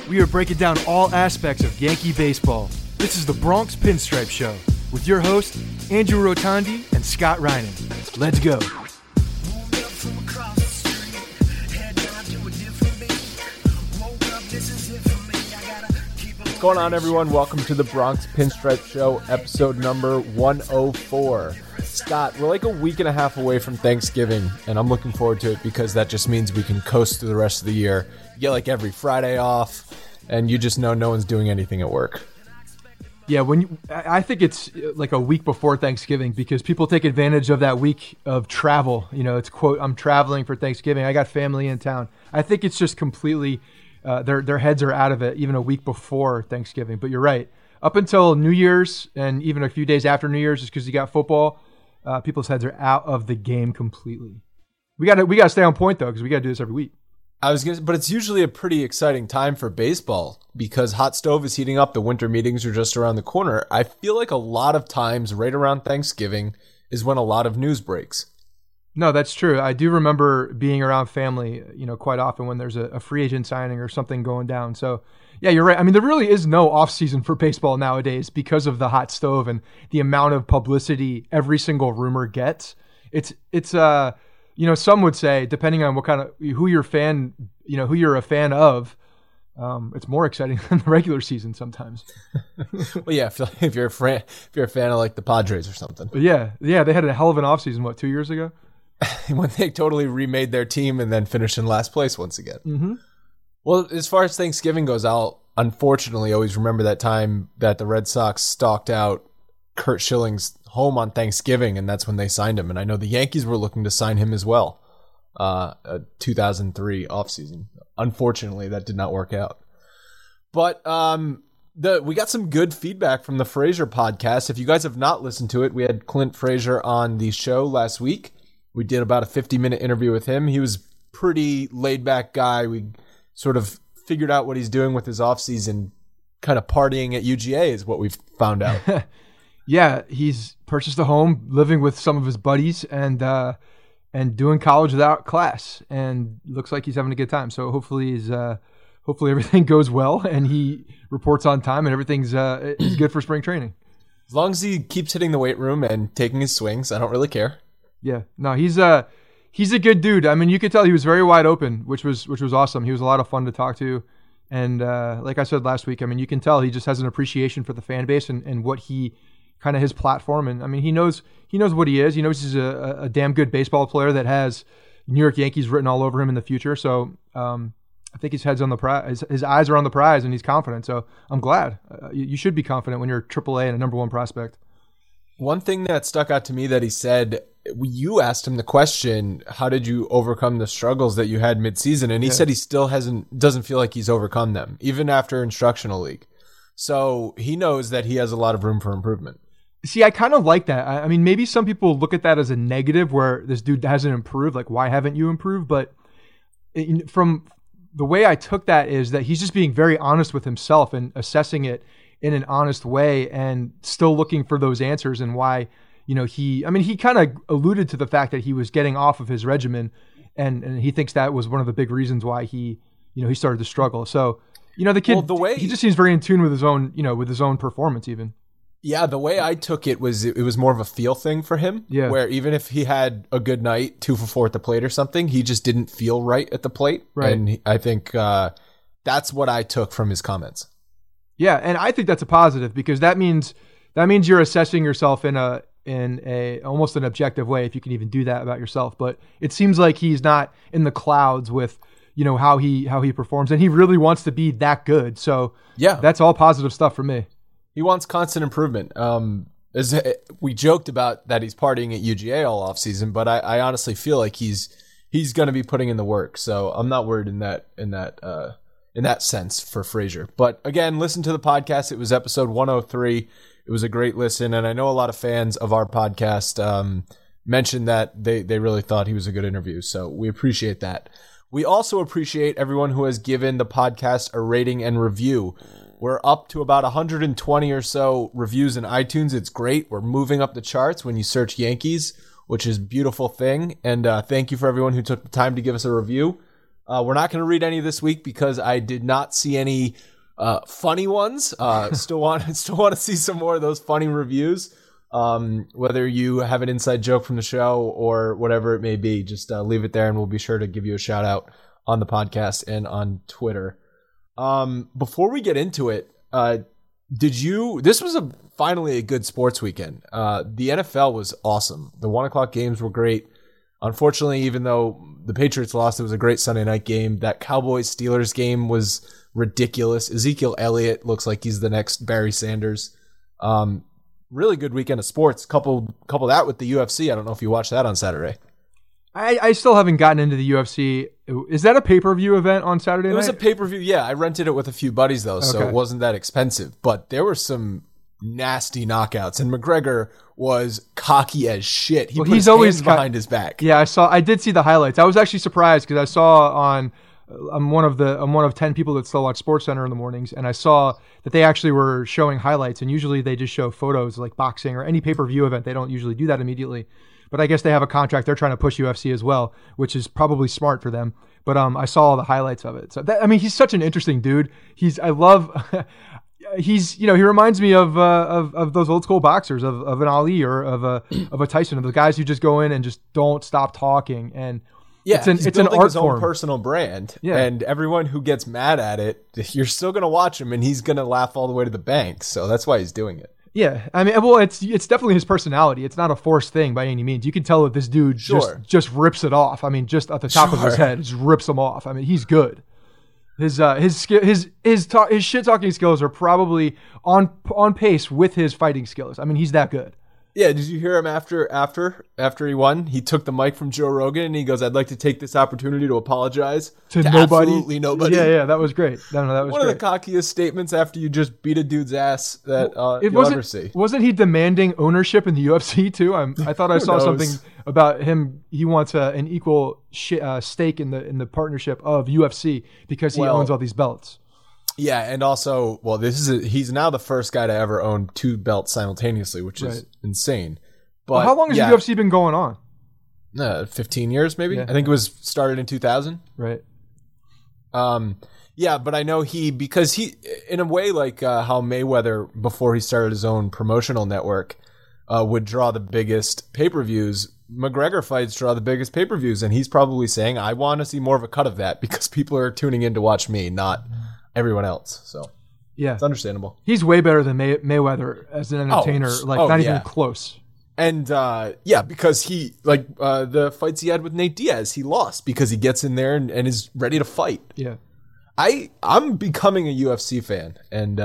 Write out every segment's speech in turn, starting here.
We are breaking down all aspects of Yankee baseball. This is the Bronx Pinstripe Show with your hosts, Andrew Rotondi and Scott Reinen. Let's go. What's going on, everyone? Welcome to the Bronx Pinstripe Show, episode number 104. Scott, we're like a week and a half away from Thanksgiving, and I'm looking forward to it because that just means we can coast through the rest of the year. You get like every Friday off, and you just know no one's doing anything at work. Yeah, I think it's like a week before Thanksgiving because people take advantage of that week of travel. You know, it's quote, I'm traveling for Thanksgiving. I got family in town. I think it's just completely, their heads are out of it even a week before Thanksgiving. But you're right. Up until New Year's and even a few days after New Year's, just because you got football, people's heads are out of the game completely. We got to stay on point though, because we got to do this every week. But it's usually a pretty exciting time for baseball because hot stove is heating up. The winter meetings are just around the corner. I feel like a lot of times right around Thanksgiving is when a lot of news breaks. No, that's true. I do remember being around family, quite often when there's a free agent signing or something going down. So yeah, you're right. I mean, there really is no off season for baseball nowadays because of the hot stove and the amount of publicity every single rumor gets. It's some would say, depending on who you're a fan of, it's more exciting than the regular season sometimes. Well, yeah, if you're a fan of like the Padres or something. Yeah, they had a hell of an offseason, 2 years ago? When they totally remade their team and then finished in last place once again. Mm-hmm. Well, as far as Thanksgiving goes, I'll unfortunately always remember that time that the Red Sox stalked out Curt Schilling's home on Thanksgiving, and that's when they signed him. And I know the Yankees were looking to sign him as well, 2003 offseason. Unfortunately, that did not work out. But we got some good feedback from the Frazier podcast. If you guys have not listened to it, we had Clint Frazier on the show last week. We did about a 50-minute interview with him. He was pretty laid-back guy. We sort of figured out what he's doing with his offseason, kind of partying at UGA is what we've found out. Yeah, he's purchased a home, living with some of his buddies, and doing college without class. And looks like he's having a good time. So hopefully everything goes well, and he reports on time, and everything's is good for spring training. As long as he keeps hitting the weight room and taking his swings, I don't really care. Yeah, no, he's a good dude. I mean, you could tell he was very wide open, which was awesome. He was a lot of fun to talk to. And like I said last week, I mean, you can tell he just has an appreciation for the fan base and what he kind of his platform. And I mean, he knows what he is. He knows he's a damn good baseball player that has New York Yankees written all over him in the future. So I think his head's on the prize. His eyes are on the prize, and he's confident. So I'm glad. You should be confident when you're AAA and a number one prospect. One thing that stuck out to me that he said, you asked him the question, how did you overcome the struggles that you had midseason? And he said he still doesn't feel like he's overcome them, even after instructional league. So he knows that he has a lot of room for improvement. See, I kind of like that. I mean, maybe some people look at that as a negative where this dude hasn't improved. Like, why haven't you improved? But from the way I took that is that he's just being very honest with himself and assessing it in an honest way and still looking for those answers and why, he kind of alluded to the fact that he was getting off of his regimen and he thinks that was one of the big reasons why he started to struggle. So, the kid, he just seems very in tune with his own, with his own performance even. Yeah, the way I took it was more of a feel thing for him. Yeah. Where even if he had a good night, 2 for 4 at the plate or something, he just didn't feel right at the plate. Right. And I think that's what I took from his comments. Yeah, and I think that's a positive because that means you're assessing yourself in a almost an objective way, if you can even do that about yourself. But it seems like he's not in the clouds with how he performs, and he really wants to be that good. So yeah, that's all positive stuff for me. He wants constant improvement. As we joked about that he's partying at UGA all off season, but I honestly feel like he's going to be putting in the work. So I'm not worried in that sense for Frazier. But again, listen to the podcast. It was episode 103. It was a great listen, and I know a lot of fans of our podcast mentioned that they really thought he was a good interview. So we appreciate that. We also appreciate everyone who has given the podcast a rating and review. We're up to about 120 or so reviews in iTunes. It's great. We're moving up the charts when you search Yankees, which is a beautiful thing. And thank you for everyone who took the time to give us a review. We're not going to read any this week because I did not see any funny ones. Still want to see some more of those funny reviews. Whether you have an inside joke from the show or whatever it may be, just leave it there and we'll be sure to give you a shout out on the podcast and on Twitter. Before we get into it, this was finally a good sports weekend. The NFL was awesome. The 1:00 games were great. Unfortunately, even though the Patriots lost, it was a great Sunday night game. That Cowboys-Steelers game was ridiculous. Ezekiel Elliott looks like he's the next Barry Sanders. Really good weekend of sports. Couple that with the UFC. I don't know if you watched that on Saturday. I still haven't gotten into the UFC. Is that a pay-per-view event on Saturday night? It was a pay-per-view, yeah. I rented it with a few buddies, though, so it wasn't that expensive. But there were some nasty knockouts, and McGregor was cocky as shit. He put his hands behind his back. Yeah, I did see the highlights. I was actually surprised because I saw on... I'm one of 10 people that still watch SportsCenter in the mornings, and I saw that they actually were showing highlights, and usually they just show photos like boxing or any pay-per-view event. They don't usually do that immediately. But I guess they have a contract. They're trying to push UFC as well, which is probably smart for them. But I saw all the highlights of it. So he's such an interesting dude. He reminds me of those old school boxers, of an Ali or of a Tyson, of the guys who just go in and just don't stop talking. And yeah, it's an art his own form. Personal brand. Yeah. And everyone who gets mad at it, you're still going to watch him and he's going to laugh all the way to the bank. So that's why he's doing it. Yeah, I mean, well, it's definitely his personality. It's not a forced thing by any means. You can tell that this dude just rips it off. I mean, just at the top of his head, just rips them off. I mean, he's good. His shit talking skills are probably on pace with his fighting skills. I mean, he's that good. Yeah, did you hear him after he won? He took the mic from Joe Rogan and he goes, "I'd like to take this opportunity to apologize to nobody." Absolutely nobody. Yeah, that was great. That was one great. of the cockiest statements after you just beat a dude's ass that you'll ever see. Wasn't he demanding ownership in the UFC too? I thought I saw something about him. He wants an equal stake in the partnership of UFC because he owns all these belts. Yeah, and also, he's now the first guy to ever own 2 belts simultaneously, which is insane. But how long has the UFC been going on? 15 years, maybe. Yeah. I think it was started in 2000. Right. Yeah, but I know because he, in a way, like how Mayweather, before he started his own promotional network, would draw the biggest pay-per-views. McGregor fights draw the biggest pay-per-views, and he's probably saying, "I want to see more of a cut of that because people are tuning in to watch me, not everyone else." So yeah, it's understandable. He's way better than Mayweather as an entertainer, not even close. And because he the fights he had with Nate Diaz, he lost because he gets in there and is ready to fight. Yeah, I'm becoming a UFC fan, and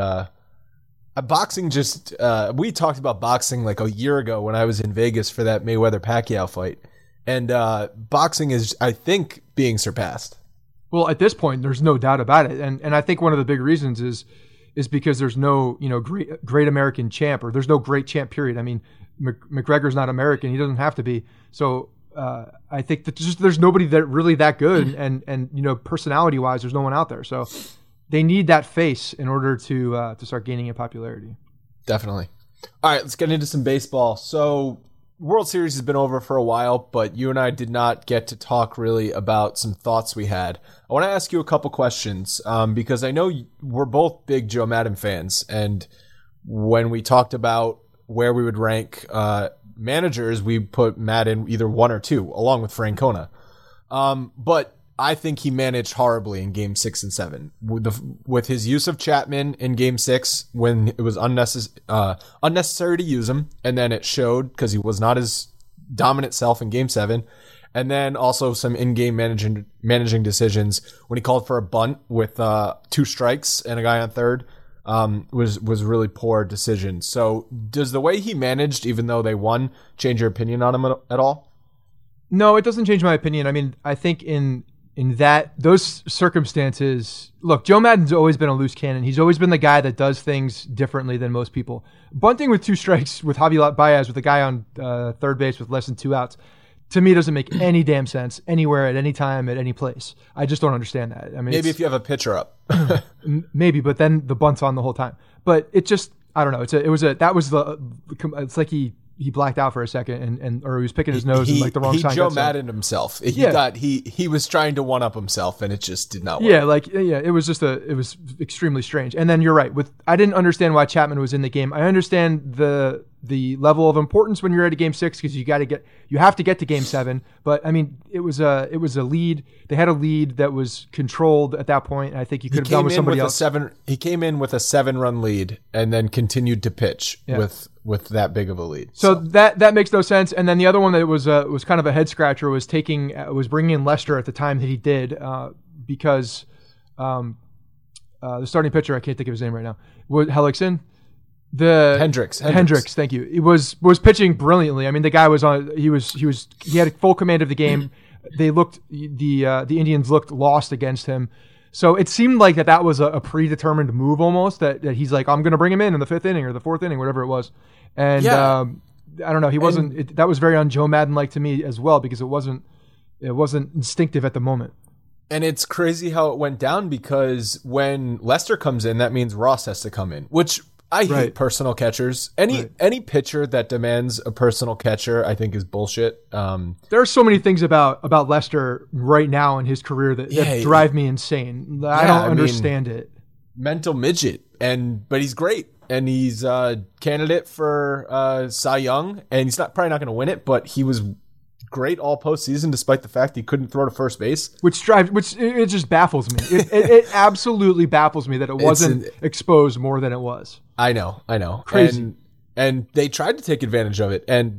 boxing just we talked about boxing like a year ago when I was in Vegas for that Mayweather Pacquiao fight, and boxing is, I think, being surpassed. Well, at this point, there's no doubt about it, and I think one of the big reasons is because there's no great American champ, or there's no great champ period. I mean, McGregor's not American; he doesn't have to be. So I think that there's nobody that really that good, and personality wise, there's no one out there. So they need that face in order to start gaining in popularity. Definitely. All right, let's get into some baseball. So World Series has been over for a while, but you and I did not get to talk really about some thoughts we had. I want to ask you a couple questions because I know we're both big Joe Maddon fans, and when we talked about where we would rank managers, we put Maddon either 1 or 2, along with Francona. But I think he managed horribly in Game 6 and 7 with his use of Chapman in Game 6 when it was unnecessary to use him, and then it showed because he was not his dominant self in Game 7, and then also some in-game managing decisions when he called for a bunt with 2 strikes and a guy on third was really poor decision. So does the way he managed, even though they won, change your opinion on him at all? No, it doesn't change my opinion. I mean, I think in those circumstances, look, Joe Maddon's always been a loose cannon. He's always been the guy that does things differently than most people. Bunting with 2 strikes with Javi Baez with a guy on third base with less than 2 outs, to me, doesn't make any damn sense anywhere, at any time, at any place. I just don't understand that. I mean, maybe if you have a pitcher up, maybe, but then the bunt's on the whole time. But it just, I don't know. It's like he he blacked out for a second and or he was picking his nose in like the wrong side. He Joe Madden himself. He was trying to one up himself and it just did not work. Yeah, it was extremely strange. And then you're right. I didn't understand why Chapman was in the game. I understand the level of importance when you're at a game 6 because you have to get to game 7. But I mean, it was a lead. They had a lead that was controlled at that point. And I think you could have done with somebody else. He came in with a 7-run lead and then continued to pitch with that big of a lead. So that makes no sense. And then the other one that was kind of a head scratcher was bringing in Lester at the time that he did because the starting pitcher, I can't think of his name right now, Hellickson. Hendricks, thank you. He was pitching brilliantly. I mean, the guy was on. He had full command of the game. The Indians looked lost against him. So it seemed like that was a predetermined move almost. That he's like, I'm going to bring him in the 5th inning or the 4th inning, whatever it was. And I don't know. He wasn't. That was very on Joe Madden like to me as well because it wasn't instinctive at the moment. And it's crazy how it went down because when Lester comes in, that means Ross has to come in, which I hate personal catchers. Any pitcher that demands a personal catcher, I think is bullshit. There are so many things about Lester right now in his career that drive me insane. I don't understand it. Mental midget, but he's great, and he's a candidate for Cy Young, and he's probably not going to win it, but he was great all postseason, despite the fact he couldn't throw to first base. Which it just baffles me. It absolutely baffles me that it wasn't exposed more than it was. I know. Crazy. And they tried to take advantage of it, and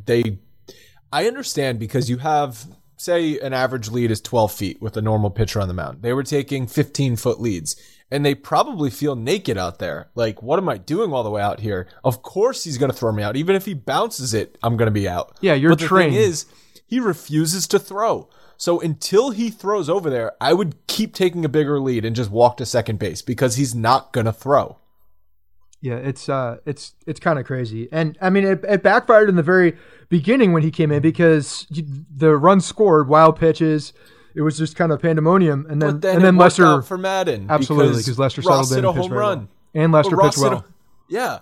I understand because you have, say, an average lead is 12 feet with a normal pitcher on the mound. They were taking 15-foot leads, and they probably feel naked out there. Like, what am I doing all the way out here? Of course he's going to throw me out. Even if he bounces it, I'm going to be out. Yeah, you're trained. The thing is, he refuses to throw. So until he throws over there, I would keep taking a bigger lead and just walk to second base because he's not going to throw. Yeah, it's kind of crazy. And I mean, it backfired in the very beginning when he came in because the runs scored, wild pitches. It was just kind of pandemonium. And then Lester out for Madden. Absolutely, because Lester settled in and pitched a home run. And Lester pitched well. Yeah.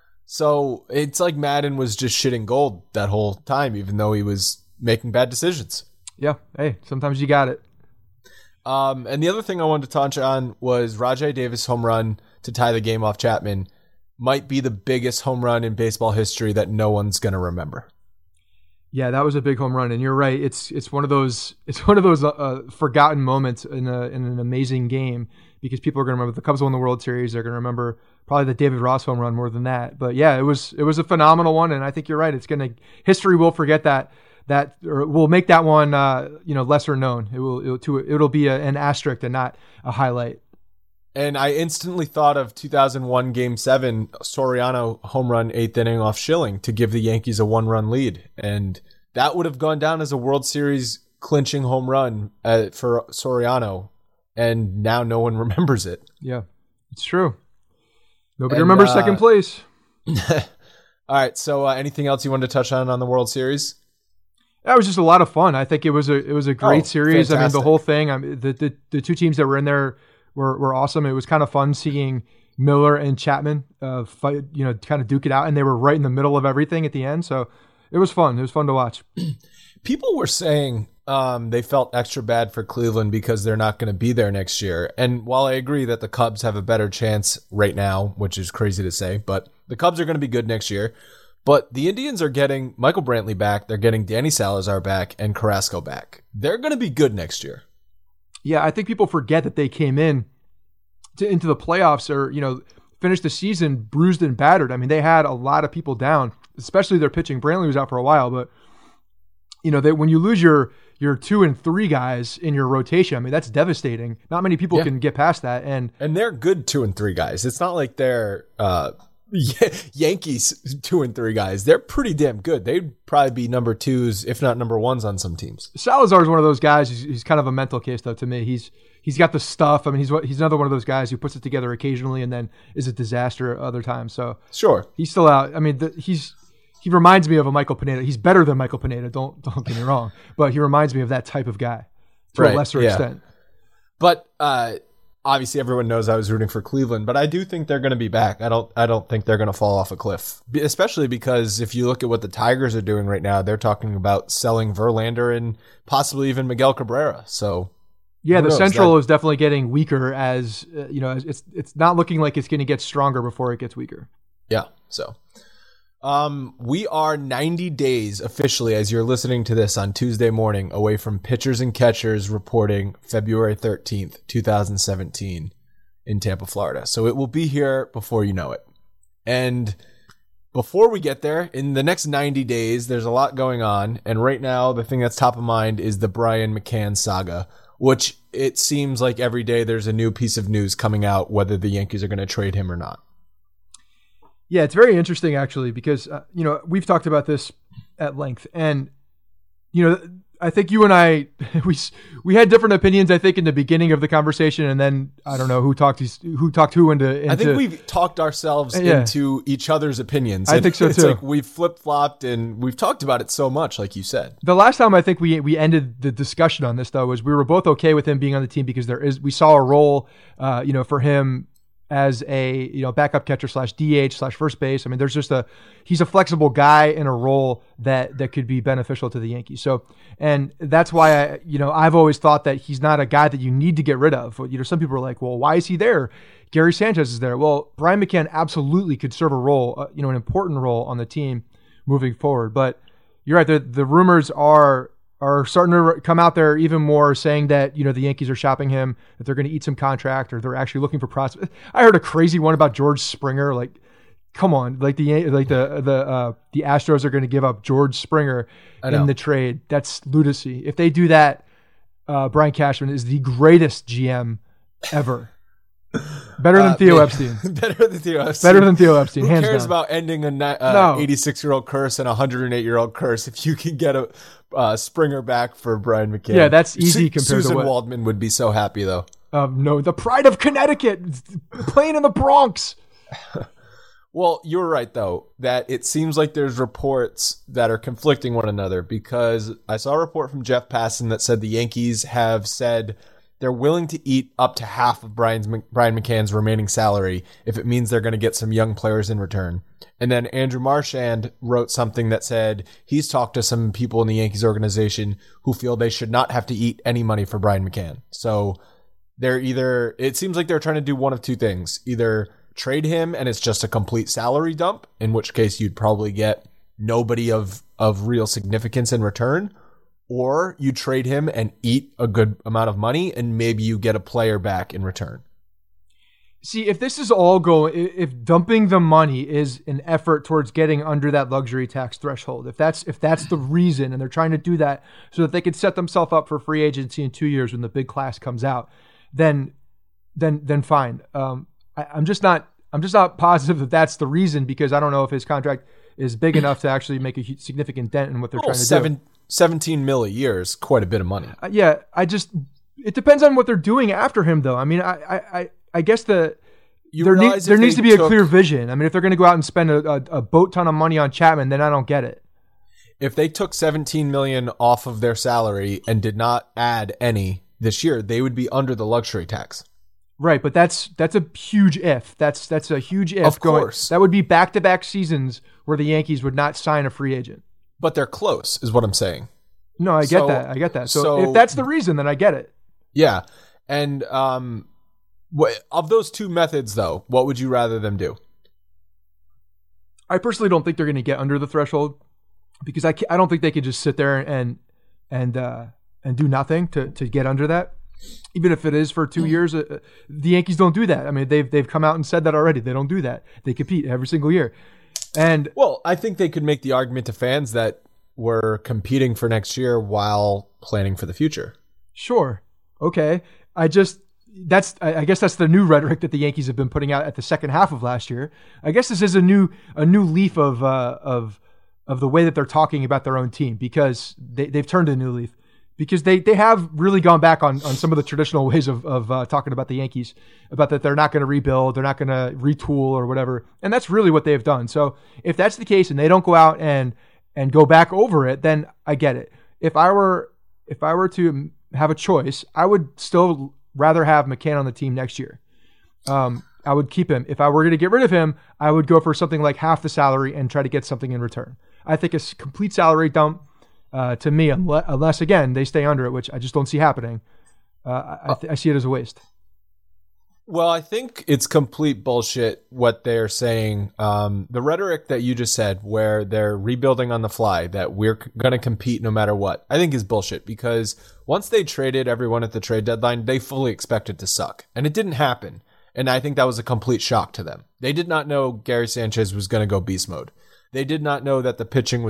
So it's like Madden was just shitting gold that whole time, even though he was making bad decisions. Yeah. Hey, sometimes you got it. And the other thing I wanted to touch on was Rajai Davis' home run to tie the game off Chapman might be the biggest home run in baseball history that no one's going to remember. Yeah, that was a big home run, and you're right. It's one of those forgotten moments in an amazing game because people are going to remember the Cubs won the World Series. They're going to remember probably the David Ross home run more than that. But yeah, it was a phenomenal one, and I think you're right. History will forget that or will make that one lesser known. It'll be an asterisk and not a highlight. And I instantly thought of 2001 Game 7, Soriano home run 8th inning off Schilling to give the Yankees a 1-run lead. And that would have gone down as a World Series clinching home run for Soriano. And now no one remembers it. Yeah, it's true. Nobody remembers second place. All right, so anything else you wanted to touch on the World Series? That was just a lot of fun. I think it was a great series. Fantastic. I mean, the whole thing. The two teams that were in there were awesome. It was kind of fun seeing Miller and Chapman fight, kind of duke it out, and they were right in the middle of everything at the end. So it was fun. It was fun to watch. People were saying they felt extra bad for Cleveland because they're not going to be there next year. And while I agree that the Cubs have a better chance right now, which is crazy to say, but the Cubs are going to be good next year. But the Indians are getting Michael Brantley back. They're getting Danny Salazar back and Carrasco back. They're going to be good next year. Yeah, I think people forget that they came into the playoffs or, finished the season bruised and battered. I mean, they had a lot of people down, especially their pitching. Brantley was out for a while, but, when you lose your 2 and 3 guys in your rotation, I mean, that's devastating. Not many people can get past that. And they're good 2 and 3 guys. It's not like they're Yankees 2 and 3 guys. They're pretty damn good. They'd probably be number 2s, if not number 1s on some teams. Salazar is one of those guys. He's kind of a mental case, though, to me. He's got the stuff. I mean, he's another one of those guys who puts it together occasionally and then is a disaster at other times. So sure, he's still out. I mean, he reminds me of a Michael Pineda. He's better than Michael Pineda. Don't get me wrong, but he reminds me of that type of guy to a lesser extent. But obviously everyone knows I was rooting for Cleveland, but I do think they're going to be back. I don't think they're going to fall off a cliff, especially because if you look at what the Tigers are doing right now, they're talking about selling Verlander and possibly even Miguel Cabrera. So yeah, the Central is definitely getting weaker as it's not looking like it's going to get stronger before it gets weaker. Yeah. So we are 90 days officially, as you're listening to this on Tuesday morning, away from pitchers and catchers reporting February 13th, 2017 in Tampa, Florida. So it will be here before you know it. And before we get there, in the next 90 days, there's a lot going on. And right now, the thing that's top of mind is the Brian McCann saga, which it seems like every day there's a new piece of news coming out, whether the Yankees are going to trade him or not. Yeah, it's very interesting actually, because we've talked about this at length, and I think you and I we had different opinions. I think in the beginning of the conversation, and then I don't know who talked who into. I think we've talked ourselves into each other's opinions. I think so too. It's like we've flip flopped and we've talked about it so much, like you said. The last time I think we ended the discussion on this though was we were both okay with him being on the team because we saw a role for him as a backup catcher / DH / first base. I mean, he's a flexible guy in a role that could be beneficial to the Yankees. So, and that's why I've always thought that he's not a guy that you need to get rid of. Some people are like, well, why is he there? Gary Sanchez is there. Well, Brian McCann absolutely could serve a role, an important role on the team moving forward. But you're right. The rumors are starting to come out there even more, saying that the Yankees are shopping him, that they're going to eat some contract, or they're actually looking for prospects. I heard a crazy one about George Springer. Like, come on, the Astros are going to give up George Springer in the trade. That's lunacy. If they do that, Brian Cashman is the greatest GM ever. Better than Theo Epstein. Better than Theo Epstein. Better than Theo Epstein. Who hands cares down. about ending an 86-year-old curse and a 108-year-old curse if you can get a Springer back for Brian McCann? Yeah, that's easy compared Susan to Waldman would be so happy, though. No, the pride of Connecticut, playing in the Bronx. Well, you're right, though, that it seems like there's reports that are conflicting one another, because I saw a report from Jeff Passan that said the Yankees have said they're willing to eat up to half of Brian McCann's remaining salary if it means they're going to get some young players in return. And then Andrew Marchand wrote something that said he's talked to some people in the Yankees organization who feel they should not have to eat any money for Brian McCann. So it seems like they're trying to do one of two things. Either trade him and it's just a complete salary dump, in which case you'd probably get nobody of real significance in return, or you trade him and eat a good amount of money and maybe you get a player back in return. See, if this is all if dumping the money is an effort towards getting under that luxury tax threshold, if that's the reason, and they're trying to do that so that they could set themselves up for free agency in 2 years when the big class comes out, then fine. I'm just not positive that that's the reason, because I don't know if his contract is big enough to actually make a significant dent in what they're trying to do. 17 mil a year is quite a bit of money. It depends on what they're doing after him, though. I mean, I guess there needs to be a clear vision. I mean, if they're going to go out and spend a boat ton of money on Chapman, then I don't get it. If they took $17 million off of their salary and did not add any this year, they would be under the luxury tax. Right, but that's a huge if. That's a huge if. Of course. That would be back-to-back seasons where the Yankees would not sign a free agent. But they're close, is what I'm saying. No, I get that. So if that's the reason, then I get it. Yeah. And of those two methods, though, what would you rather them do? I personally don't think they're going to get under the threshold, because I don't think they could just sit there and do nothing to get under that. Even if it is for 2 years, the Yankees don't do that. I mean, they've come out and said that already. They don't do that. They compete every single year. And I think they could make the argument to fans that we're competing for next year while planning for the future. Sure. Okay. I guess that's the new rhetoric that the Yankees have been putting out at the second half of last year. I guess this is a new leaf of the way that they're talking about their own team, because they've turned a new leaf, because they have really gone back on some of the traditional ways of talking about the Yankees, about that they're not going to rebuild, they're not going to retool or whatever. And that's really what they've done. So if that's the case and they don't go out and go back over it, then I get it. If I were to have a choice, I would still rather have McCann on the team next year. I would keep him. If I were going to get rid of him, I would go for something like half the salary and try to get something in return. I think a complete salary dump, to me, unless again they stay under it, which I just don't see happening, I see it as a waste. Well, I think it's complete bullshit what they're saying. The rhetoric that you just said, where they're rebuilding on the fly, that we're going to compete no matter what, I think is bullshit, because once they traded everyone at the trade deadline, they fully expected to suck. And it didn't happen. And I think that was a complete shock to them. They did not know Gary Sanchez was going to go beast mode. They did not know that the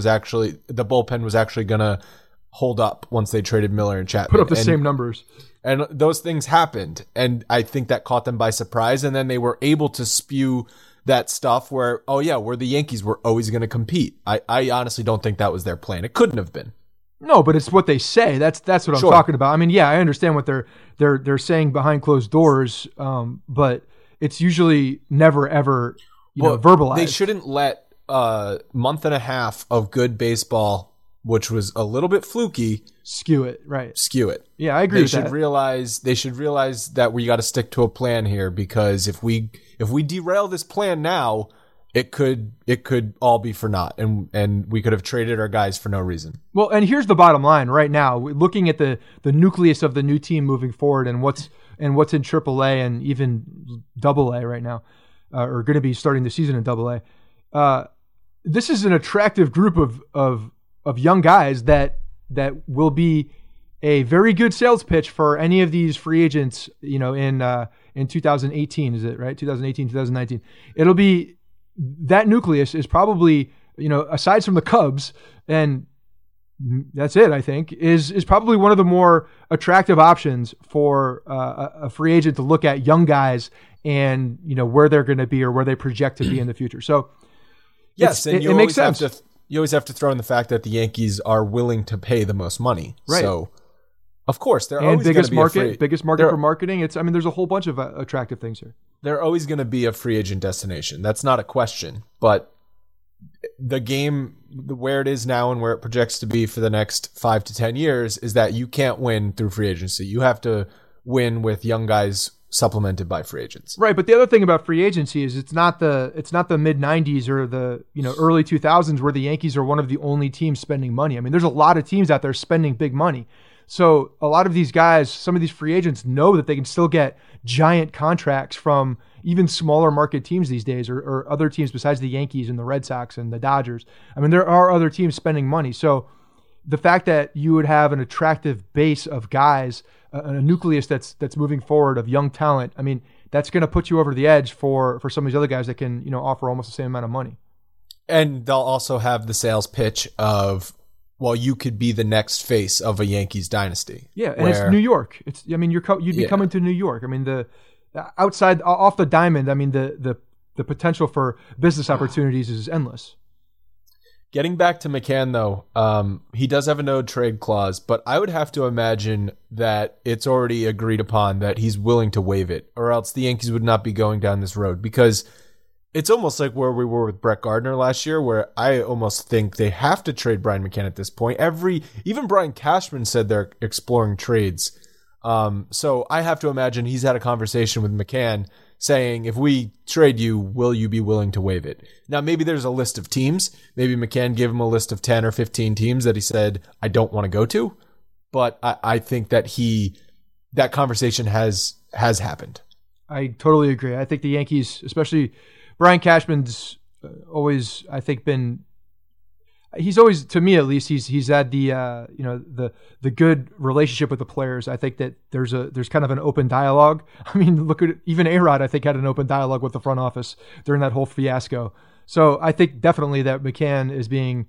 bullpen was actually going to hold up once they traded Miller and Chapman. Put up the same numbers. And those things happened. And I think that caught them by surprise. And then they were able to spew that stuff where, oh yeah, we're the Yankees. We're always going to compete. I honestly don't think that was their plan. It couldn't have been. No, but it's what they say. That's what I'm talking about. I mean, yeah, I understand what they're saying behind closed doors, but it's usually never ever verbalized. They shouldn't let a month and a half of good baseball, which was a little bit fluky, skew it. Right. Skew it. Yeah, I agree with that. They should realize that we got to stick to a plan here, because if we derail this plan now, it could all be for naught, and we could have traded our guys for no reason. Well, and here's the bottom line right now. Looking at the nucleus of the new team moving forward, and what's in AAA and even AA right now, or going to be starting the season in AA. This is an attractive group of young guys that will be a very good sales pitch for any of these free agents. In 2018, is it right? 2018, 2019. It'll be. That nucleus is probably, aside from the Cubs, and that's it, I think, is probably one of the more attractive options for a free agent to look at young guys and, where they're going to be or where they project to be in the future. So, yes, and it makes sense. You always have to throw in the fact that the Yankees are willing to pay the most money. Right. So, of course, they're and always going to be biggest market for marketing. There's a whole bunch of attractive things here. They're always going to be a free agent destination. That's not a question. But the game, where it is now and where it projects to be for the next 5 to 10 years, is that you can't win through free agency. You have to win with young guys supplemented by free agents. Right, but the other thing about free agency is it's not the mid 90s or the early 2000s where the Yankees are one of the only teams spending money. I mean, there's a lot of teams out there spending big money. So a lot of these guys, some of these free agents know that they can still get giant contracts from even smaller market teams these days, or other teams besides the Yankees and the Red Sox and the Dodgers. I mean, there are other teams spending money. So the fact that you would have an attractive base of guys, a nucleus that's moving forward of young talent, I mean, that's going to put you over the edge for some of these other guys that can, offer almost the same amount of money. And they'll also have the sales pitch of, well, you could be the next face of a Yankees dynasty. Yeah, and it's New York. You'd be coming to New York. I mean, the outside off the diamond, I mean, the potential for business opportunities is endless. Getting back to McCann, though, he does have a no trade clause, but I would have to imagine that it's already agreed upon that he's willing to waive it, or else the Yankees would not be going down this road, because it's almost like where we were with Brett Gardner last year, where I almost think they have to trade Brian McCann at this point. Even Brian Cashman said they're exploring trades. So I have to imagine he's had a conversation with McCann saying, if we trade you, will you be willing to waive it? Now, maybe there's a list of teams. Maybe McCann gave him a list of 10 or 15 teams that he said, I don't want to go to. But I think that that conversation has happened. I totally agree. I think the Yankees, especially Brian Cashman's always, I think, he's always, to me at least, he's had the good relationship with the players. I think that there's kind of an open dialogue. I mean, look at even A-Rod, I think, had an open dialogue with the front office during that whole fiasco. So I think definitely that McCann is being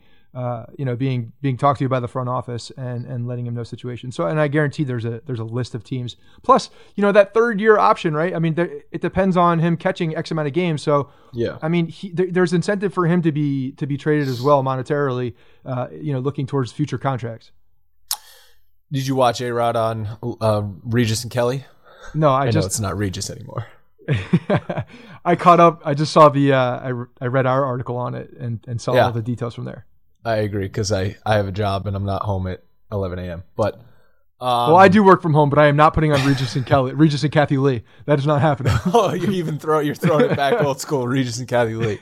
talked to by the front office and letting him know situations. So, and I guarantee there's a list of teams. Plus, that third year option, right? I mean, it depends on him catching X amount of games. So, yeah, I mean, there's incentive for him to be traded as well monetarily. Looking towards future contracts. Did you watch A-Rod on Regis and Kelly? No, I know it's not Regis anymore. I caught up. I just saw I read our article on it and saw all the details from there. I agree, because I have a job and I'm not home at 11 a.m. But Well, I do work from home, but I am not putting on Regis and Kathy Lee. That is not happening. Oh, you're throwing it back old school, Regis and Kathy Lee.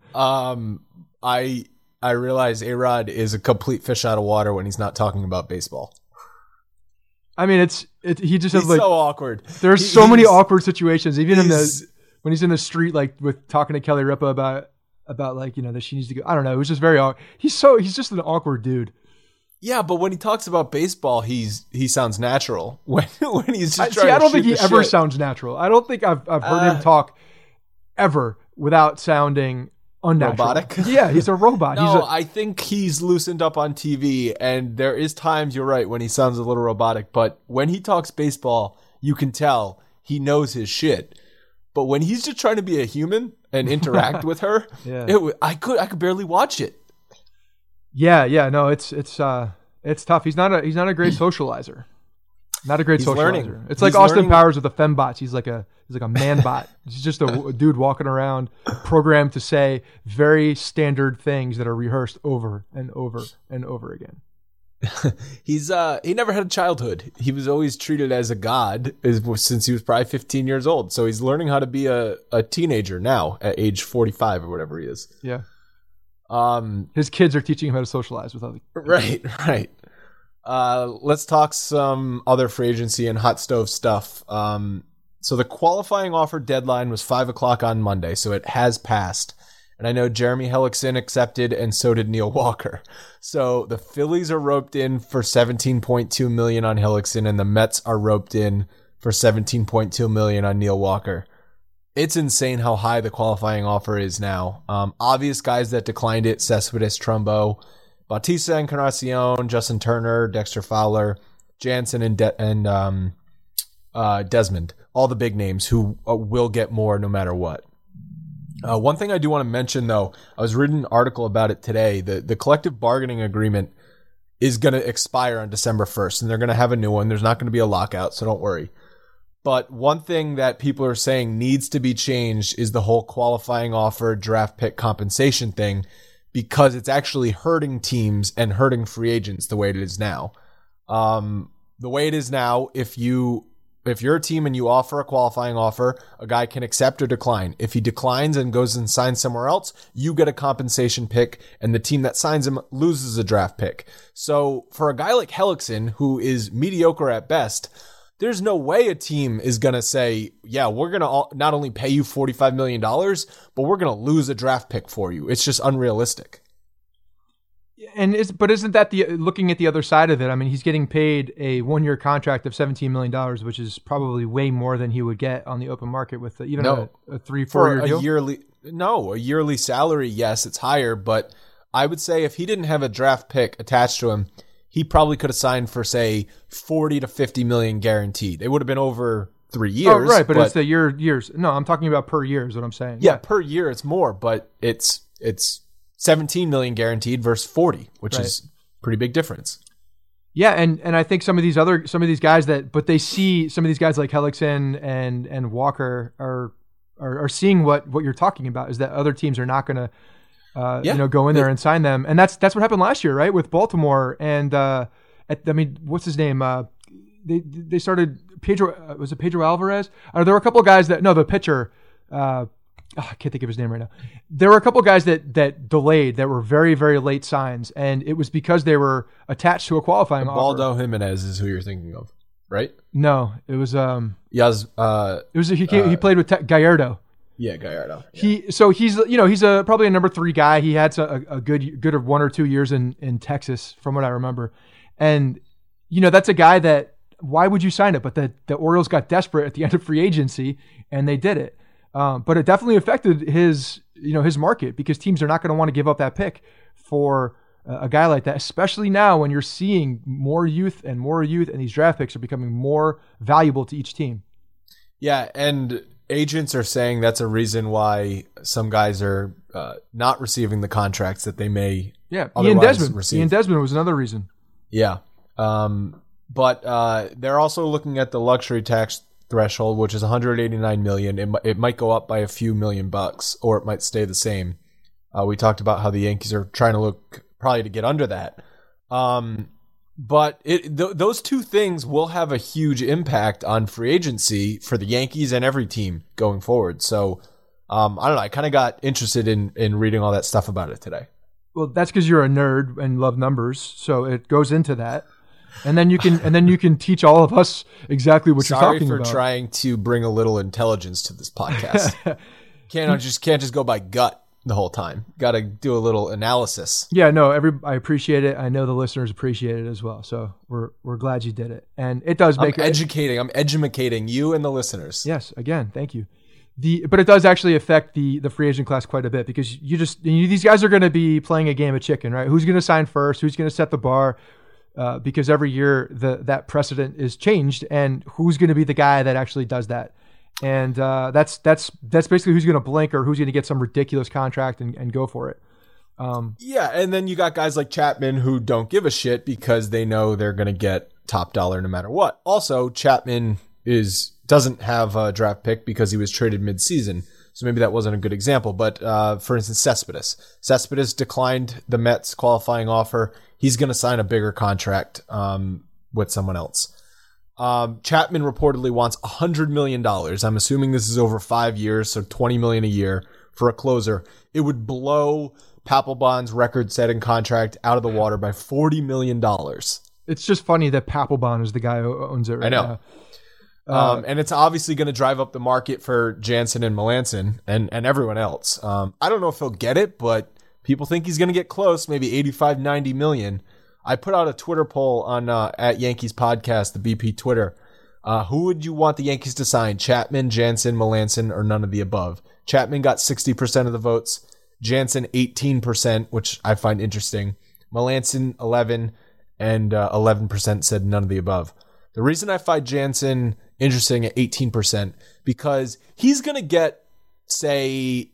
I realize A-Rod is a complete fish out of water when he's not talking about baseball. I mean, he just has He's like so awkward. There's so many awkward situations, even when he's in the street, like with talking to Kelly Ripa about like, you know, that she needs to go. I don't know. It was just very awkward. He's just an awkward dude. Yeah, but when he talks about baseball, he sounds natural. When he's just I don't think he ever sounds natural. I don't think I've heard him talk ever without sounding unnatural. Robotic? Yeah, he's a robot. No, I think he's loosened up on TV, and there is times, you're right, when he sounds a little robotic. But when he talks baseball, you can tell he knows his shit. But when he's just trying to be a human and interact with her, I could barely watch it. Yeah, no, it's tough. He's not a great socializer. Not a great socializer. Learning. It's like Austin Powers with the fembots. He's like a man bot. He's just a dude walking around, programmed to say very standard things that are rehearsed over and over and over again. He never had a childhood. He was always treated as a god since he was probably 15 years old. So he's learning how to be a teenager now at age 45 or whatever he is. Yeah. His kids are teaching him how to socialize with other people. Right. Let's talk some other free agency and hot stove stuff. So the qualifying offer deadline was 5:00 on Monday, so it has passed. And I know Jeremy Hellickson accepted, and so did Neil Walker. So the Phillies are roped in for $17.2 million on Hellickson, and the Mets are roped in for $17.2 million on Neil Walker. It's insane how high the qualifying offer is now. Obvious guys that declined it: Cespedes, Trumbo, Bautista Encarnacion, Justin Turner, Dexter Fowler, Jansen, and Desmond. All the big names who will get more no matter what. One thing I do want to mention, though, I was reading an article about it today. The collective bargaining agreement is going to expire on December 1st, and they're going to have a new one. There's not going to be a lockout, so don't worry. But one thing that people are saying needs to be changed is the whole qualifying offer, draft pick compensation thing, because it's actually hurting teams and hurting free agents the way it is now. The way it is now, if you're a team and you offer a qualifying offer, a guy can accept or decline. If he declines and goes and signs somewhere else, you get a compensation pick, and the team that signs him loses a draft pick. So for a guy like Hellickson, who is mediocre at best, there's no way a team is going to say, yeah, we're going to not only pay you $45 million, but we're going to lose a draft pick for you. It's just unrealistic. But isn't that looking at the other side of it? I mean, he's getting paid a 1-year contract of $17 million, which is probably way more than he would get on the open market with a 3-4 year deal. A yearly salary, yes, it's higher, but I would say if he didn't have a draft pick attached to him, he probably could have signed for, say, 40 to 50 million guaranteed. It would have been over 3 years. Oh, right, but it's the years. No, I'm talking about per year is what I'm saying. Yeah, per year it's more, but it's 17 million guaranteed versus 40, which is a pretty big difference. Yeah, and I think some of these guys they see some of these guys like Hellickson and Walker are seeing what you're talking about, is that other teams are not going to go in there and sign them. And that's what happened last year, right? With Baltimore and what's his name? They started Pedro. Was it Pedro Alvarez? There were a couple of guys the pitcher. I can't think of his name right now. There were a couple of guys that delayed, that were very, very late signs, and it was because they were attached to a qualifying offer. Baldo Jimenez is who you're thinking of, right? No, it was he played with Gallardo. Yeah, Gallardo. Yeah. He's probably a number 3 guy. He had a good 1 or 2 years in Texas, from what I remember, and that's a guy that, why would you sign it? But the Orioles got desperate at the end of free agency, and they did it. But it definitely affected his market, because teams are not going to want to give up that pick for a guy like that, especially now when you're seeing more youth, and these draft picks are becoming more valuable to each team. Yeah, and agents are saying that's a reason why some guys are not receiving the contracts that they may otherwise receive. Ian Desmond was another reason. Yeah. But they're also looking at the luxury tax threshold, which is $189 million. It might go up by a few $1 million, or it might stay the same. We talked about how the Yankees are trying to look probably to get under that. But those two things will have a huge impact on free agency for the Yankees and every team going forward. So I don't know. I kind of got interested in reading all that stuff about it today. Well, that's because you're a nerd and love numbers, so it goes into that. And then you can teach all of us exactly what you're talking about. Sorry for trying to bring a little intelligence to this podcast. Can't just go by gut the whole time. Got to do a little analysis. Yeah, no, I appreciate it. I know the listeners appreciate it as well. So we're glad you did it, and it does make I'm educating you and the listeners. Yes, again, thank you. But it does actually affect the free agent class quite a bit because these guys are going to be playing a game of chicken, right? Who's going to sign first? Who's going to set the bar? Because every year that precedent is changed, and who's going to be the guy that actually does that? And that's basically who's going to blink or who's going to get some ridiculous contract and go for it. Yeah, and then you got guys like Chapman who don't give a shit because they know they're going to get top dollar no matter what. Also, Chapman doesn't have a draft pick because he was traded mid-season, so maybe that wasn't a good example. But for instance, Cespedes declined the Mets qualifying offer. He's going to sign a bigger contract with someone else. Chapman reportedly wants $100 million. I'm assuming this is over 5 years, so $20 million a year for a closer. It would blow Papelbon's record-setting contract out of the water by $40 million. It's just funny that Papelbon is the guy who owns it right now. And it's obviously going to drive up the market for Jansen and Melanson and everyone else. I don't know if he'll get it, but people think he's going to get close, maybe 85, 90 million. I put out a Twitter poll on at Yankees Podcast, the BP Twitter. Who would you want the Yankees to sign? Chapman, Jansen, Melanson, or none of the above? Chapman got 60% of the votes. Jansen 18%, which I find interesting. Melanson 11%, and 11% said none of the above. The reason I find Jansen interesting at 18% because he's going to get, say,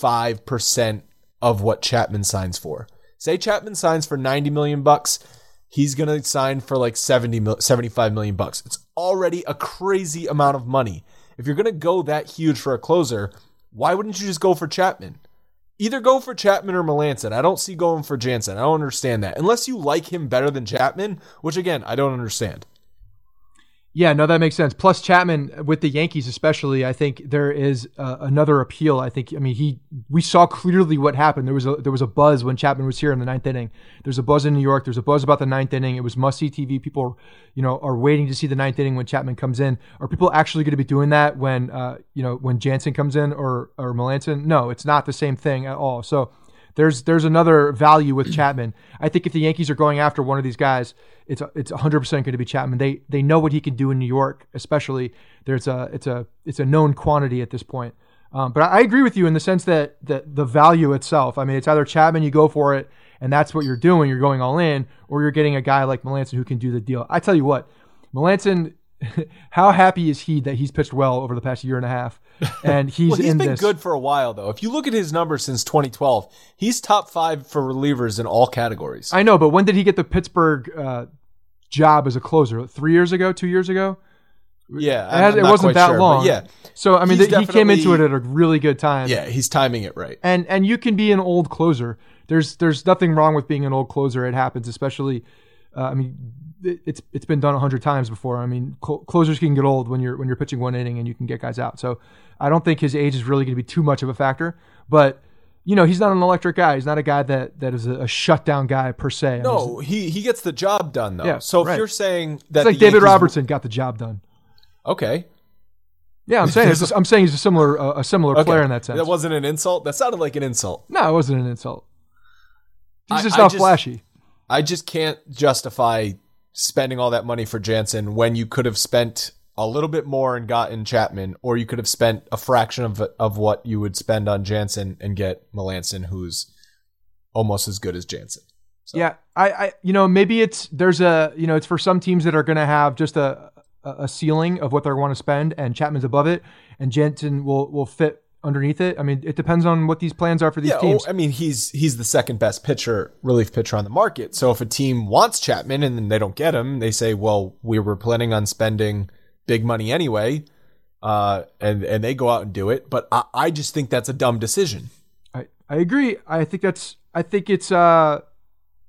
85% of what Chapman signs for. Say Chapman signs for $90 million, he's going to sign for like $75 million. It's already a crazy amount of money. If you're going to go that huge for a closer, why wouldn't you just go for Chapman? Either go for Chapman or Melanson. I don't see going for Jansen. I don't understand that. Unless you like him better than Chapman, which again, I don't understand. Yeah, no, that makes sense. Plus Chapman with the Yankees, especially, I think there is another appeal. We saw clearly what happened. There was a buzz when Chapman was here in the ninth inning. There's a buzz in New York. There's a buzz about the ninth inning. It was must-see TV. People, are waiting to see the ninth inning when Chapman comes in. Are people actually going to be doing that when Jansen comes in or Melanson? No, it's not the same thing at all. So there's another value with Chapman. I think if the Yankees are going after one of these guys, it's 100% going to be Chapman. They know what he can do in New York, especially. It's a known quantity at this point. But I agree with you in the sense that the value itself. I mean, it's either Chapman, you go for it, and that's what you're doing. You're going all in, or you're getting a guy like Melanson who can do the deal. I tell you what, Melanson, how happy is he that he's pitched well over the past year and a half? And he's been good for a while, though. If you look at his numbers since 2012, he's top 5 for relievers in all categories. I know, but when did he get the Pittsburgh job as a closer? 3 years ago? 2 years ago? Yeah, it wasn't that sure, long. Yeah, so I mean, he came into it at a really good time. Yeah, he's timing it right. And you can be an old closer. There's nothing wrong with being an old closer. It happens, especially. It's been done 100 times before. I mean, closers can get old when you're pitching one inning and you can get guys out. So I don't think his age is really going to be too much of a factor. But he's not an electric guy. He's not a guy that is a shutdown guy per se. No, he gets the job done though. Yeah, so if right. you're saying that it's like David Robertson got the job done. Okay. Yeah, I'm saying he's a similar player in that sense. That wasn't an insult. That sounded like an insult. No, it wasn't an insult. He's just not flashy. I just can't justify spending all that money for Jansen when you could have spent a little bit more and gotten Chapman, or you could have spent a fraction of what you would spend on Jansen and get Melanson, who's almost as good as Jansen. So. Yeah, I maybe it's for some teams that are going to have just a ceiling of what they want to spend, and Chapman's above it, and Jansen will fit underneath it. I mean, it depends on what these plans are for these teams. I mean, he's the second best relief pitcher on the market. So if a team wants Chapman and then they don't get him, they say, well, we were planning on spending big money anyway, and they go out and do it. But I just think that's a dumb decision. I agree. I think it's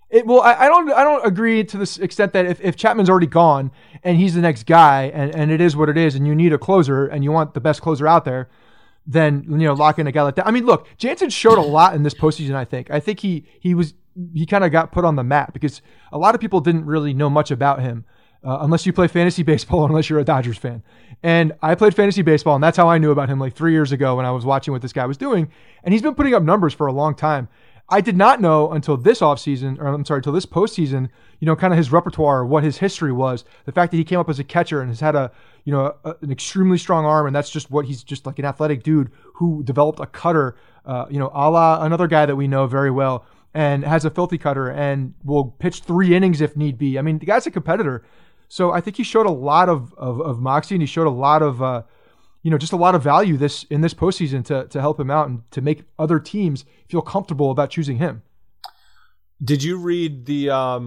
I don't agree to this extent that if Chapman's already gone and he's the next guy and it is what it is and you need a closer and you want the best closer out there, then lock in a guy like that. I mean, look, Jansen showed a lot in this postseason. I think he kind of got put on the map because a lot of people didn't really know much about him unless you play fantasy baseball, unless you're a Dodgers fan. And I played fantasy baseball, and that's how I knew about him like 3 years ago when I was watching what this guy was doing. And he's been putting up numbers for a long time. I did not know until this until this postseason, kind of his repertoire, what his history was. The fact that he came up as a catcher and has had an extremely strong arm, and that's just what he's just like an athletic dude who developed a cutter, a la another guy that we know very well, and has a filthy cutter and will pitch 3 innings if need be. I mean, the guy's a competitor. So I think he showed a lot of moxie, and he showed a lot of just a lot of value in this postseason to help him out and to make other teams feel comfortable about choosing him. Did you read the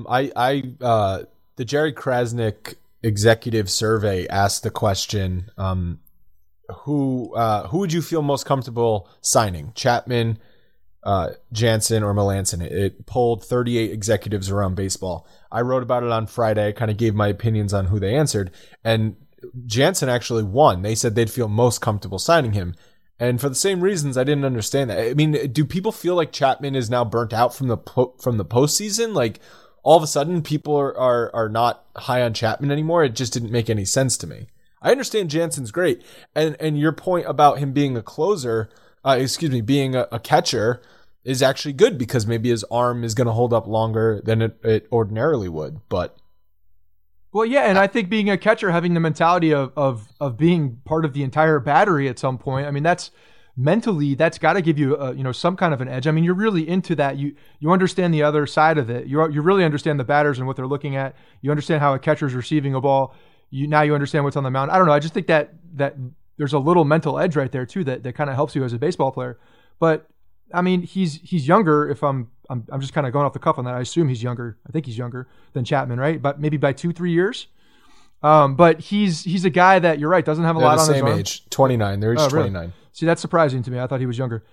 the Jerry Krasnick executive survey asked the question, who would you feel most comfortable signing, Chapman, Jansen, or Melancon? It polled 38 executives around baseball. I wrote about it on Friday. I kind of gave my opinions on who they answered, and Jansen actually won. They said they'd feel most comfortable signing him. And for the same reasons, I didn't understand that. I mean, do people feel like Chapman is now burnt out from the postseason? Like all of a sudden people are not high on Chapman anymore? It just didn't make any sense to me. I understand Jansen's great. And your point about him being a closer, being a catcher is actually good because maybe his arm is going to hold up longer than it ordinarily would. But well, yeah, and I think being a catcher, having the mentality of being part of the entire battery at some point, I mean, that's got to give you some kind of an edge. I mean, you're really into that. You understand the other side of it. You really understand the batters and what they're looking at. You understand how a catcher's receiving a ball. Now you understand what's on the mound. I don't know. I just think that there's a little mental edge right there too that kind of helps you as a baseball player. But I mean, he's younger. If I'm just kind of going off the cuff on that. I assume he's younger. I think he's younger than Chapman, right? But maybe by 2-3 years. But he's a guy that, you're right, doesn't have a lot on his arm. Same age, 29. They're each 29. Really? See, that's surprising to me. I thought he was younger.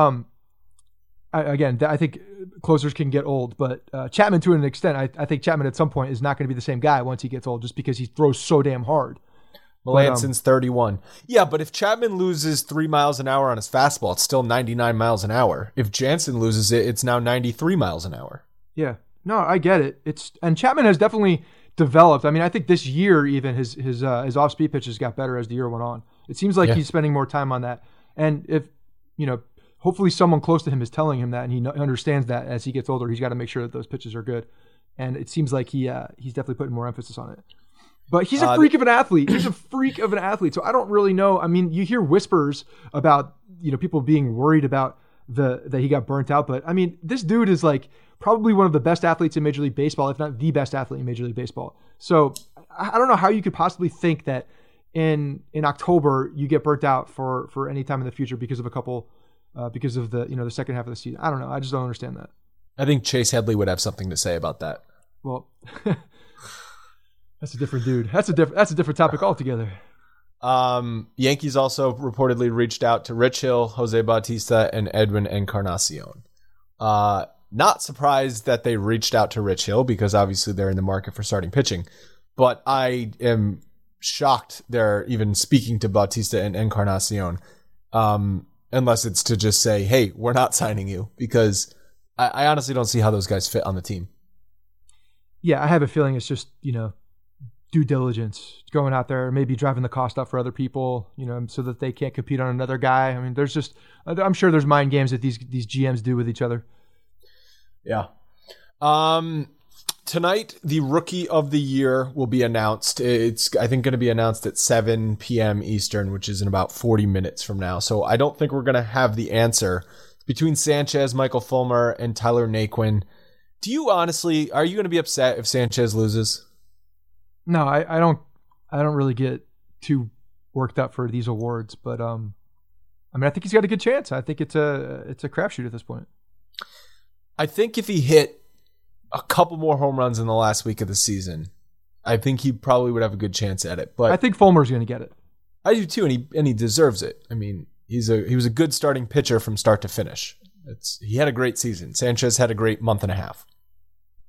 I think closers can get old, but Chapman to an extent, I think Chapman at some point is not going to be the same guy once he gets old, just because he throws so damn hard. Melancon's 31. Yeah, but if Chapman loses 3 miles an hour on his fastball, it's still 99 miles an hour. If Jansen loses it, it's now 93 miles an hour. Yeah. No, I get it. And Chapman has definitely developed. I mean, I think this year even his off-speed pitches got better as the year went on. It seems like he's spending more time on that. And if, hopefully someone close to him is telling him that, and he understands that as he gets older, he's got to make sure that those pitches are good. And it seems like he's definitely putting more emphasis on it. But he's a freak of an athlete. He's a freak of an athlete. So I don't really know. I mean, you hear whispers about, people being worried about that he got burnt out. But I mean, this dude is like probably one of the best athletes in Major League Baseball, if not the best athlete in Major League Baseball. So I don't know how you could possibly think that in October you get burnt out for any time in the future because of because of the second half of the season. I don't know. I just don't understand that. I think Chase Headley would have something to say about that. Well, that's a different dude. That's a different topic altogether. Yankees also reportedly reached out to Rich Hill, Jose Bautista, and Edwin Encarnacion. Not surprised that they reached out to Rich Hill because obviously they're in the market for starting pitching. But I am shocked they're even speaking to Bautista and Encarnacion, unless it's to just say, hey, we're not signing you, because I honestly don't see how those guys fit on the team. Yeah, I have a feeling it's just, due diligence, going out there, maybe driving the cost up for other people, so that they can't compete on another guy. I mean, I'm sure there's mind games that these GMs do with each other. Yeah. Tonight, the Rookie of the Year will be announced. It's, I think, going to be announced at 7 p.m. Eastern, which is in about 40 minutes from now. So I don't think we're going to have the answer between Sanchez, Michael Fulmer, and Tyler Naquin. Do you honestly, are you going to be upset if Sanchez loses? No, I don't really get too worked up for these awards, but I think he's got a good chance. I think it's a crapshoot at this point. I think if he hit a couple more home runs in the last week of the season, I think he probably would have a good chance at it. But I think Fulmer's going to get it. I do too, and he deserves it. I mean, he was a good starting pitcher from start to finish. He had a great season. Sanchez had a great month and a half.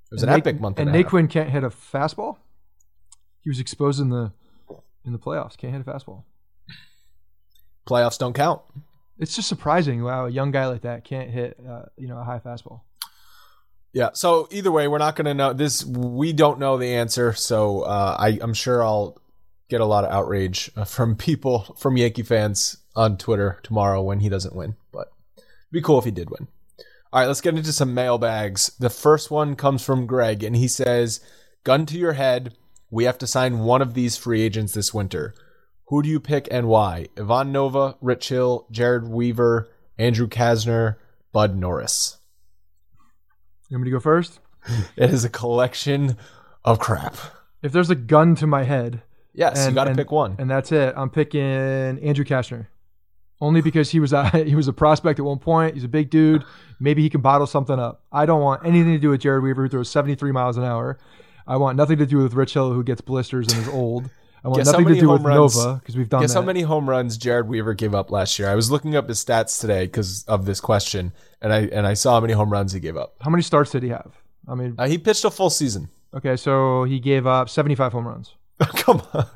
was an epic month and and a half. Naquin can't hit a fastball. He was exposed in the playoffs. Can't hit a fastball. Playoffs don't count. It's just surprising. Wow, a young guy like that can't hit a high fastball. Yeah. So either way, we're not going to know this. We don't know the answer. So I'm sure I'll get a lot of outrage from Yankee fans on Twitter tomorrow when he doesn't win. But it'd be cool if he did win. All right, let's get into some mailbags. The first one comes from Greg, and he says, "Gun to your head, we have to sign one of these free agents this winter. Who do you pick and why? Ivan Nova, Rich Hill, Jared Weaver, Andrew Kasner, Bud Norris." You want me to go first? It is a collection of crap. If there's a gun to my head, yes, you got to pick one, and that's it. I'm picking Andrew Kasner, only because he was a prospect at one point. He's a big dude. Maybe he can bottle something up. I don't want anything to do with Jared Weaver, who throws 73 miles an hour. I want nothing to do with Rich Hill, who gets blisters and is old. I want nothing to do with Nova, because we've done that. Guess how many home runs Jared Weaver gave up last year? I was looking up his stats today because of this question, and I saw how many home runs he gave up. How many starts did he have? I mean, he pitched a full season. Okay, so he gave up 75 home runs. Come on.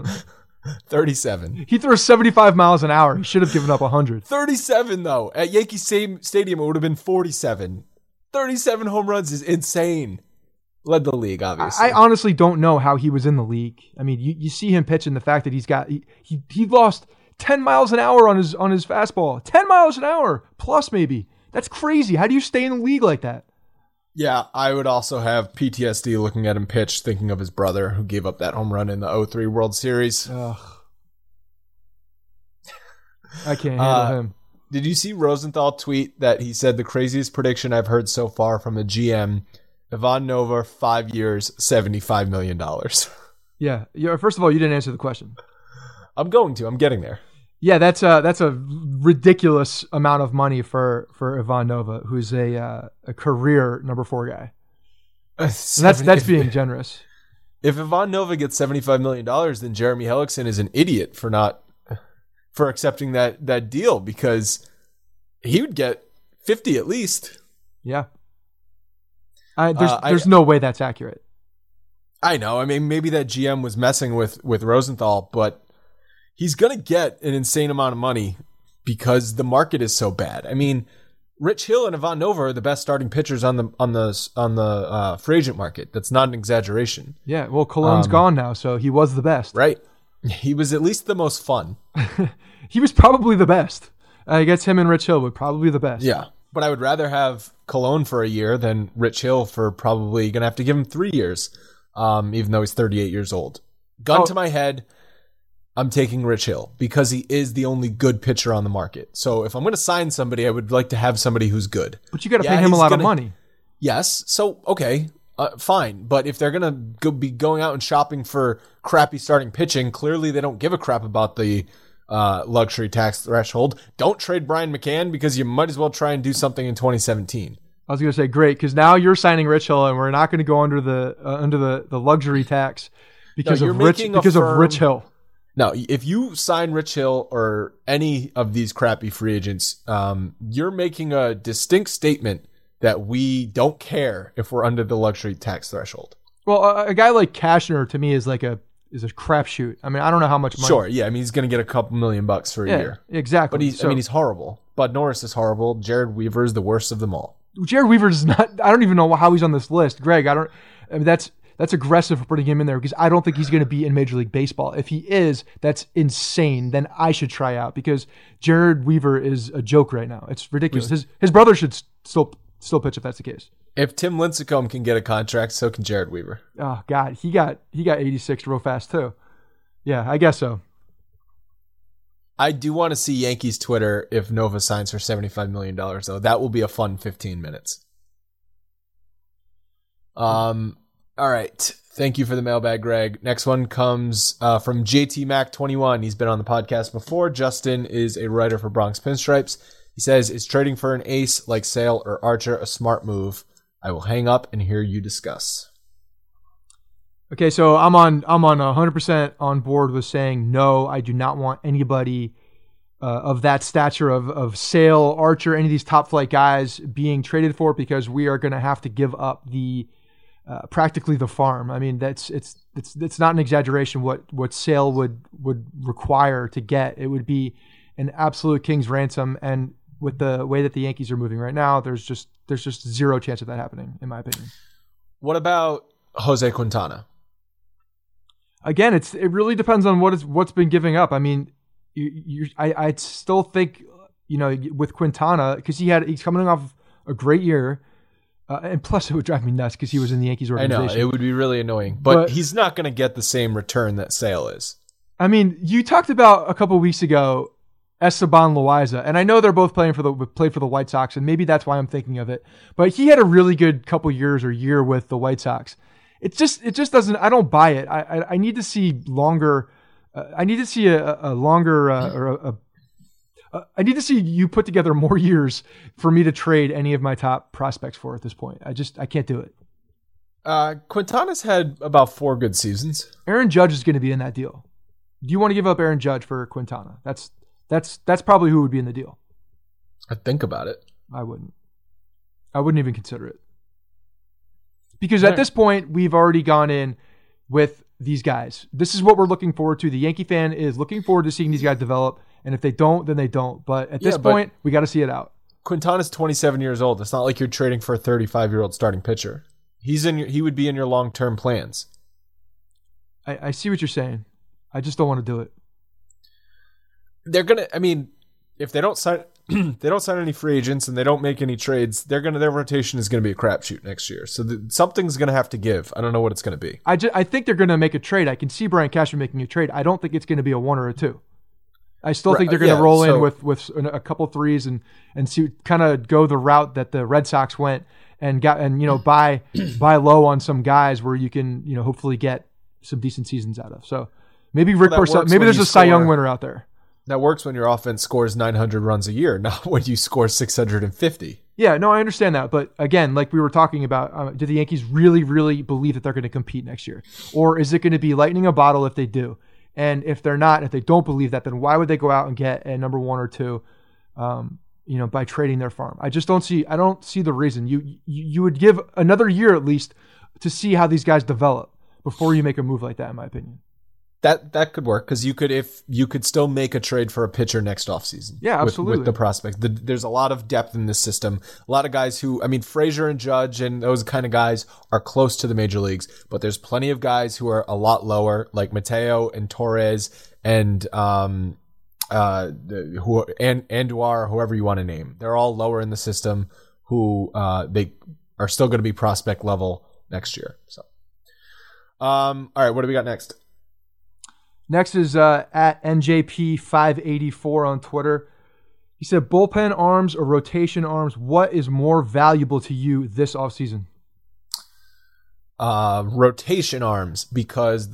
37. He throws 75 miles an hour. He should have given up 100. 37, though. At Yankee Stadium, it would have been 47. 37 home runs is insane. Led the league, obviously. I honestly don't know how he was in the league. I mean, you see him pitch, and the fact that he lost 10 miles an hour on his fastball. 10 miles an hour plus, maybe. That's crazy. How do you stay in the league like that? Yeah, I would also have PTSD looking at him pitch, thinking of his brother who gave up that home run in the 2003 World Series. Ugh. I can't handle him. Did you see Rosenthal tweet that he said the craziest prediction I've heard so far from a GM, Ivan Nova, 5 years, $75 million. Yeah. First of all, you didn't answer the question. I'm getting there. Yeah, that's a ridiculous amount of money for Ivan Nova, who's a career number 4 guy. That's being generous. If Ivan Nova gets $75 million, then Jeremy Hellickson is an idiot for accepting that deal, because he would get 50 at least. Yeah. There's no way that's accurate. I know. I mean, maybe that GM was messing with Rosenthal, but he's going to get an insane amount of money because the market is so bad. I mean, Rich Hill and Ivan Nova are the best starting pitchers on the free agent market. That's not an exaggeration. Yeah. Well, Colon's gone now, so he was the best. Right. He was at least the most fun. He was probably the best. I guess him and Rich Hill were probably the best. Yeah. But I would rather have Colon for a year than Rich Hill for probably going to have to give him 3 years, even though he's 38 years old. Gun to my head, I'm taking Rich Hill because he is the only good pitcher on the market. So if I'm going to sign somebody, I would like to have somebody who's good. But you got to pay him a lot of money. Yes. So, okay, fine. But if they're going to be going out and shopping for crappy starting pitching, clearly they don't give a crap about the luxury tax threshold. Don't trade Brian McCann because you might as well try and do something in 2017. I was going to say, great, because now you're signing Rich Hill, and we're not going to go under the luxury tax because of Rich Hill. No, if you sign Rich Hill or any of these crappy free agents, you're making a distinct statement that we don't care if we're under the luxury tax threshold. Well, a guy like Cashner to me is a crapshoot. I mean, I don't know how much money. Sure, yeah. I mean, he's going to get a couple $1 million for a year. Exactly. But he's horrible. Bud Norris is horrible. Jared Weaver is the worst of them all. Jared Weaver is not. I don't even know how he's on this list, Greg. I mean, that's aggressive for putting him in there because I don't think he's going to be in Major League Baseball. If he is, that's insane. Then I should try out because Jared Weaver is a joke right now. It's ridiculous. His brother should still pitch if that's the case. If Tim Lincecum can get a contract, so can Jared Weaver. Oh God, he got 86 real fast too. Yeah, I guess so. I do want to see Yankees Twitter if Nova signs for $75 million, though. That will be a fun 15 minutes. All right. Thank you for the mailbag, Greg. Next one comes from JT Mac 21. He's been on the podcast before. Justin is a writer for Bronx Pinstripes. He says, is trading for an ace like Sale or Archer a smart move? I will hang up and hear you discuss. Okay, so I'm on 100% on board with saying no. I do not want anybody of that stature of Sale, Archer, any of these top flight guys being traded for because we are going to have to give up the practically the farm. I mean, it's not an exaggeration what Sale would require to get. It would be an absolute king's ransom, and with the way that the Yankees are moving right now, there's just zero chance of that happening, in my opinion. What about Jose Quintana? Again, it really depends on what's been giving up. I mean, I still think, with Quintana, because he's coming off a great year, and plus it would drive me nuts because he was in the Yankees organization. I know, it would be really annoying, but he's not going to get the same return that Sale is. I mean, you talked about a couple of weeks ago Esteban Loaiza, and I know they're both played for the White Sox, and maybe that's why I'm thinking of it. But he had a really good couple years or year with the White Sox. It just doesn't. I don't buy it. I need to see longer. I need to see a longer I need to see you put together more years for me to trade any of my top prospects for at this point. I can't do it. Quintana's had about 4 good seasons. Aaron Judge is going to be in that deal. Do you want to give up Aaron Judge for Quintana? That's probably who would be in the deal. I'd think about it. I wouldn't even consider it. Because at this point, we've already gone in with these guys. This is what we're looking forward to. The Yankee fan is looking forward to seeing these guys develop. And if they don't, then they don't. But at this point, we got to see it out. Quintana's 27 years old. It's not like you're trading for a 35-year-old starting pitcher. He would be in your long-term plans. I see what you're saying. I just don't want to do it. They're gonna. I mean, if they don't sign, any free agents and they don't make any trades, their rotation is gonna be a crapshoot next year. So something's gonna have to give. I don't know what it's gonna be. I think they're gonna make a trade. I can see Brian Cashman making a trade. I don't think it's gonna be a 1 or a 2. I still think they're going to roll in with a couple threes and see, kind of go the route that the Red Sox went and buy low on some guys where you can hopefully get some decent seasons out of. So maybe Rick Porcello, maybe there's a Cy Young winner out there. That works when your offense scores 900 runs a year, not when you score 650. Yeah, no, I understand that. But again, like we were talking about, do the Yankees really, really believe that they're going to compete next year? Or is it going to be lightning a bottle if they do? And if they're not, if they don't believe that, then why would they go out and get a number 1 or 2, by trading their farm? I don't see the reason. You would give another year at least to see how these guys develop before you make a move like that, in my opinion. That could work because you could still make a trade for a pitcher next offseason. Yeah, absolutely. With the prospect. There's a lot of depth in this system. A lot of guys Frazier and Judge and those kind of guys are close to the major leagues, but there's plenty of guys who are a lot lower, like Mateo and Torres and Andujar, whoever you want to name. They're all lower in the system who they are still going to be prospect level next year. So, all right, what do we got next? Next is at NJP584 on Twitter. He said, bullpen arms or rotation arms, what is more valuable to you this offseason? Rotation arms, because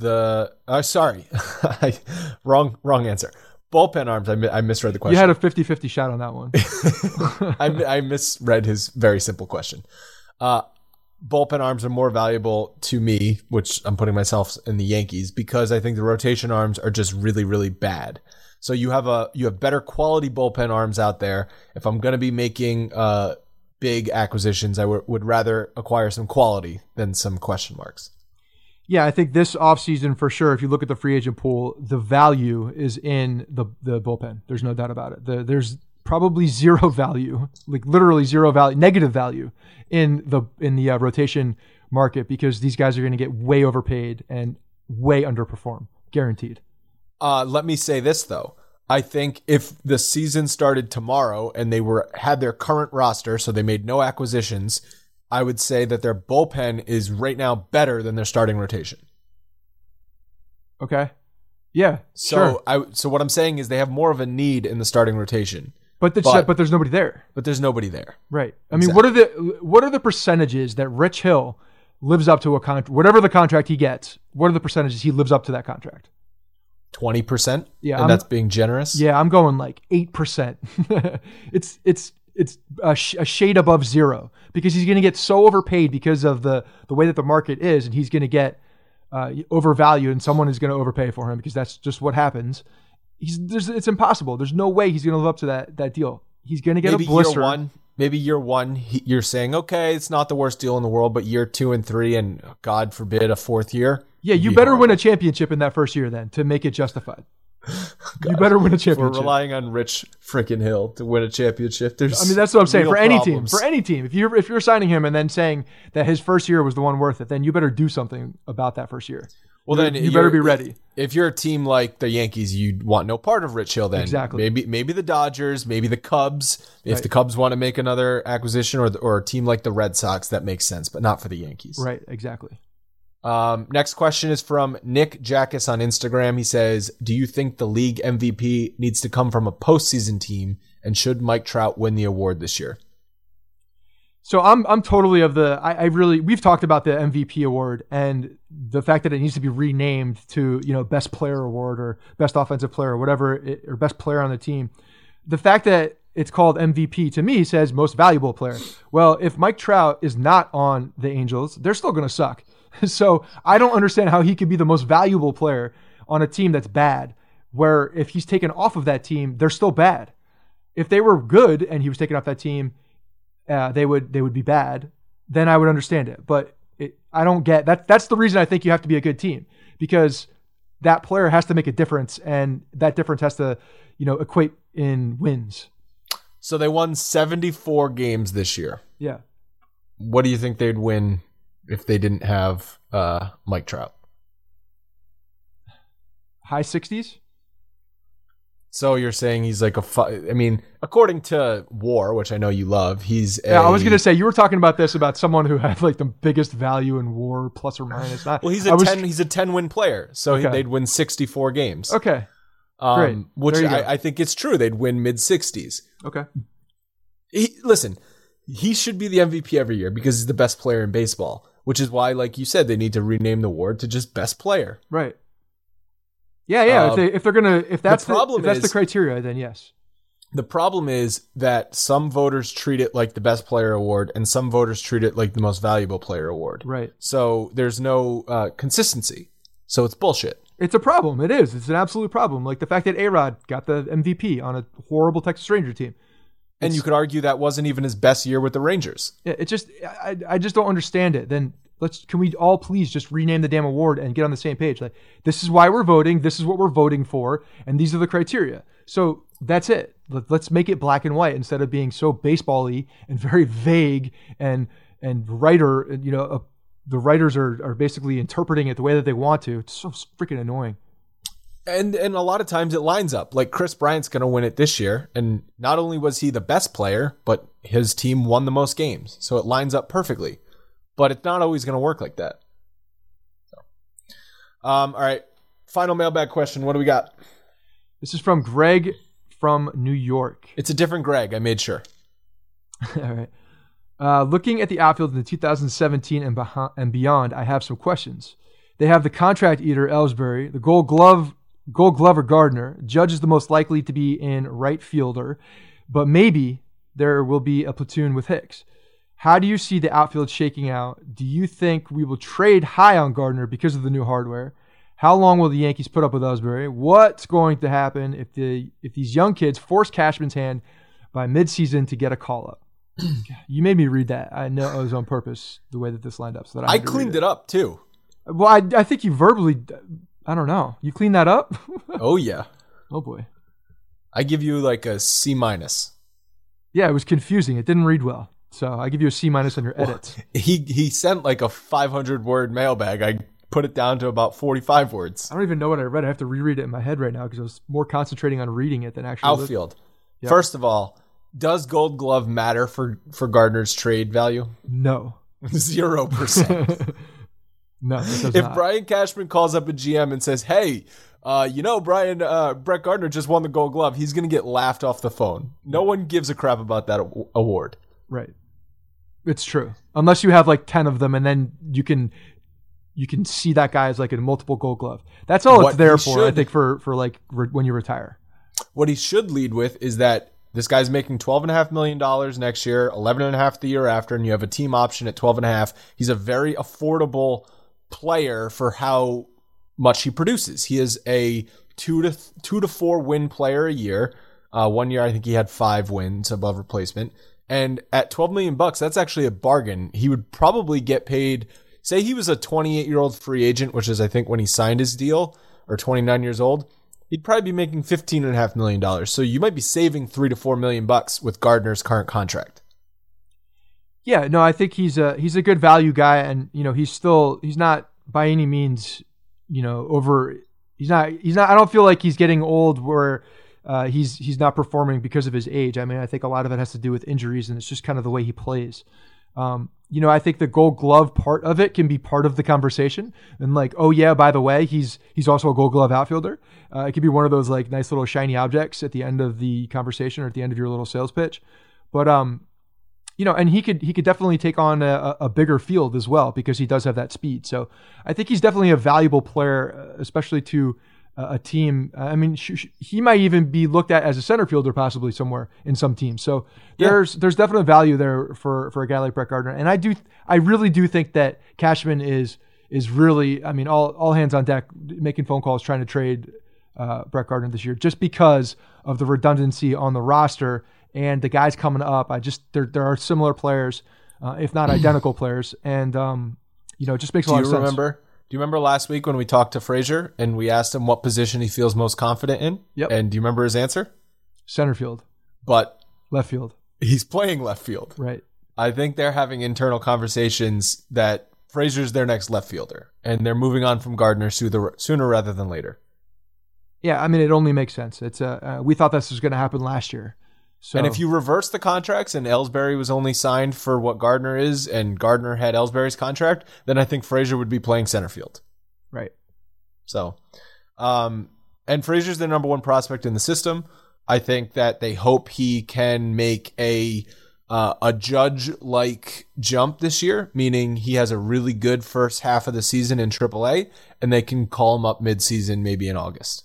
wrong answer. Bullpen arms, I misread the question. You had a 50-50 shot on that one. I misread his very simple question. Bullpen arms are more valuable to me, which I'm putting myself in the Yankees, because I think the rotation arms are just really, really bad. So you have better quality bullpen arms out there. If I'm going to be making big acquisitions, I would rather acquire some quality than some question marks. Yeah, I think this offseason for sure, if you look at the free agent pool, the value is in the bullpen. There's no doubt about it. There's probably zero value, like literally zero value, negative value in the rotation market, because these guys are going to get way overpaid and way underperform, guaranteed. Let me say this though. I think if the season started tomorrow and they had their current roster, so they made no acquisitions, I would say that their bullpen is right now better than their starting rotation. Okay. Yeah. So what I'm saying is they have more of a need in the starting rotation. But there's nobody there. But there's nobody there. Right. I mean, what are the percentages that Rich Hill lives up to a contract, whatever the contract he gets? What are the percentages he lives up to that contract? 20%. Yeah, and that's being generous. Yeah, I'm going like 8%. It's a shade above zero, because he's going to get so overpaid because of the way that the market is, and he's going to get overvalued, and someone is going to overpay for him, because that's just what happens. It's impossible. There's no way he's going to live up to that deal. He's going to get a blister. maybe year one, you're saying, okay, it's not the worst deal in the world, but year 2 and 3, and God forbid a 4th year. Yeah, you better win a championship in that first year then to make it justified. You better win a championship. We're relying on Rich freaking Hill to win a championship. That's what I'm saying. For any team, if you're signing him and then saying that his first year was the one worth it, then you better do something about that first year. Well, then you better be ready. If you're a team like the Yankees, you want no part of Rich Hill. Then exactly. Maybe the Dodgers, maybe the Cubs. If the Cubs want to make another acquisition, or a team like the Red Sox, that makes sense, but not for the Yankees. Right. Exactly. Next question is from Nick Jackus on Instagram. He says, do you think the league MVP needs to come from a postseason team, and should Mike Trout win the award this year? So I'm totally of the, we've talked about the MVP award and the fact that it needs to be renamed to, best player award or best offensive player or whatever, or best player on the team. The fact that it's called MVP to me says most valuable player. Well, if Mike Trout is not on the Angels, they're still going to suck. So I don't understand how he could be the most valuable player on a team that's bad, where if he's taken off of that team, they're still bad. If they were good and he was taken off that team, they would be bad, then I would understand it. But I don't get that. That's the reason I think you have to be a good team, because that player has to make a difference, and that difference has to, equate in wins. So they won 74 games this year. Yeah. What do you think they'd win if they didn't have Mike Trout? High 60s? So you're saying he's like according to WAR, which I know you love, I was going to say, you were talking about someone who had like the biggest value in WAR, plus or minus. Well, he's a 10-win player, so they'd win 64 games. Okay. Great. Which I think it's true. They'd win mid-60s. Okay. He should be the MVP every year because he's the best player in baseball, which is why, like you said, they need to rename the award to just best player. Right. Yeah. If that's the criteria, then yes. The problem is that some voters treat it like the best player award, and some voters treat it like the most valuable player award. Right. So there's no consistency. So it's bullshit. It's a problem. It is. It's an absolute problem. Like the fact that A-Rod got the MVP on a horrible Texas Ranger team. And you could argue that wasn't even his best year with the Rangers. Yeah, I just don't understand it. Then can we all please just rename the damn award and get on the same page? Like, this is why we're voting. This is what we're voting for. And these are the criteria. So that's it. Let's make it black and white instead of being so baseball-y and very vague and writer, the writers are basically interpreting it the way that they want to. It's so freaking annoying. And a lot of times it lines up. Like Chris Bryant's going to win it this year. And not only was he the best player, but his team won the most games. So it lines up perfectly. But it's not always going to work like that. All right. Final mailbag question. What do we got? This is from Greg from New York. It's a different Greg. I made sure. All right. Looking at the outfield in the 2017 and beyond, I have some questions. They have the contract eater, Ellsbury, the Gold Glover, Gardner. Judge is the most likely to be in right fielder, but maybe there will be a platoon with Hicks. How do you see the outfield shaking out? Do you think we will trade high on Gardner because of the new hardware? How long will the Yankees put up with Ellsbury? What's going to happen if these young kids force Cashman's hand by midseason to get a call-up? You made me read that. I know it was on purpose, the way that this lined up. So that I cleaned it up, too. Well, I think you verbally... I don't know. You cleaned that up? Oh, yeah. Oh, boy. I give you like a C-. Yeah, it was confusing. It didn't read well. So I give you a C- on your edits. He sent like a 500-word mailbag. I put it down to about 45 words. I don't even know what I read. I have to reread it in my head right now because I was more concentrating on reading it than actually outfield. Yep. First of all, does Gold Glove matter for Gardner's trade value? No. 0%. No, it does if not. Brian Cashman calls up a GM and says, "Hey, Brett Gardner just won the Gold Glove," he's going to get laughed off the phone. No one gives a crap about that award. Right. It's true. Unless you have like 10 of them, and then you can see that guy as like a multiple Gold Glove. That's all it's there for. I think for like when you retire. What he should lead with is that this guy's making $12.5 million next year, $11.5 million the year after, and you have a team option at $12.5 million. He's a very affordable player for how much he produces. He is a 2 to 4 win player a year. 1 year, I think he had 5 wins above replacement. And at $12 million, that's actually a bargain. He would probably get paid. Say he was a 28-year-old free agent, which is I think when he signed his deal, or 29 years old. He'd probably be making $15.5 million. So you might be saving $3 to $4 million with Gardner's current contract. Yeah, no, I think he's a good value guy, and he's not by any means over. He's not. I don't feel like he's getting old where he's not performing because of his age. I mean, I think a lot of it has to do with injuries, and it's just kind of the way he plays. I think the Gold Glove part of it can be part of the conversation, and like, oh yeah, by the way, he's also a Gold Glove outfielder. It could be one of those like nice little shiny objects at the end of the conversation or at the end of your little sales pitch. But and he could definitely take on a bigger field as well because he does have that speed. So I think he's definitely a valuable player, especially to a team. I mean, he might even be looked at as a center fielder possibly somewhere in some teams. So there's definitely value there for a guy like Brett Gardner. And I really do think that Cashman is really, I mean, all hands on deck making phone calls trying to trade Brett Gardner this year just because of the redundancy on the roster and the guys coming up. There are similar players, if not identical players. And, it just makes a lot of sense. Do you remember last week when we talked to Frazier and we asked him what position he feels most confident in? Yep. And do you remember his answer? Center field. But left field. He's playing left field. Right. I think they're having internal conversations that Frazier's their next left fielder, and they're moving on from Gardner sooner rather than later. Yeah, I mean, it only makes sense. It's we thought this was going to happen last year. So, and if you reverse the contracts and Ellsbury was only signed for what Gardner is and Gardner had Ellsbury's contract, then I think Frazier would be playing center field. Right. So, and Frazier's the number one prospect in the system. I think that they hope he can make a Judge-like jump this year, meaning he has a really good first half of the season in AAA, and they can call him up mid-season maybe in August.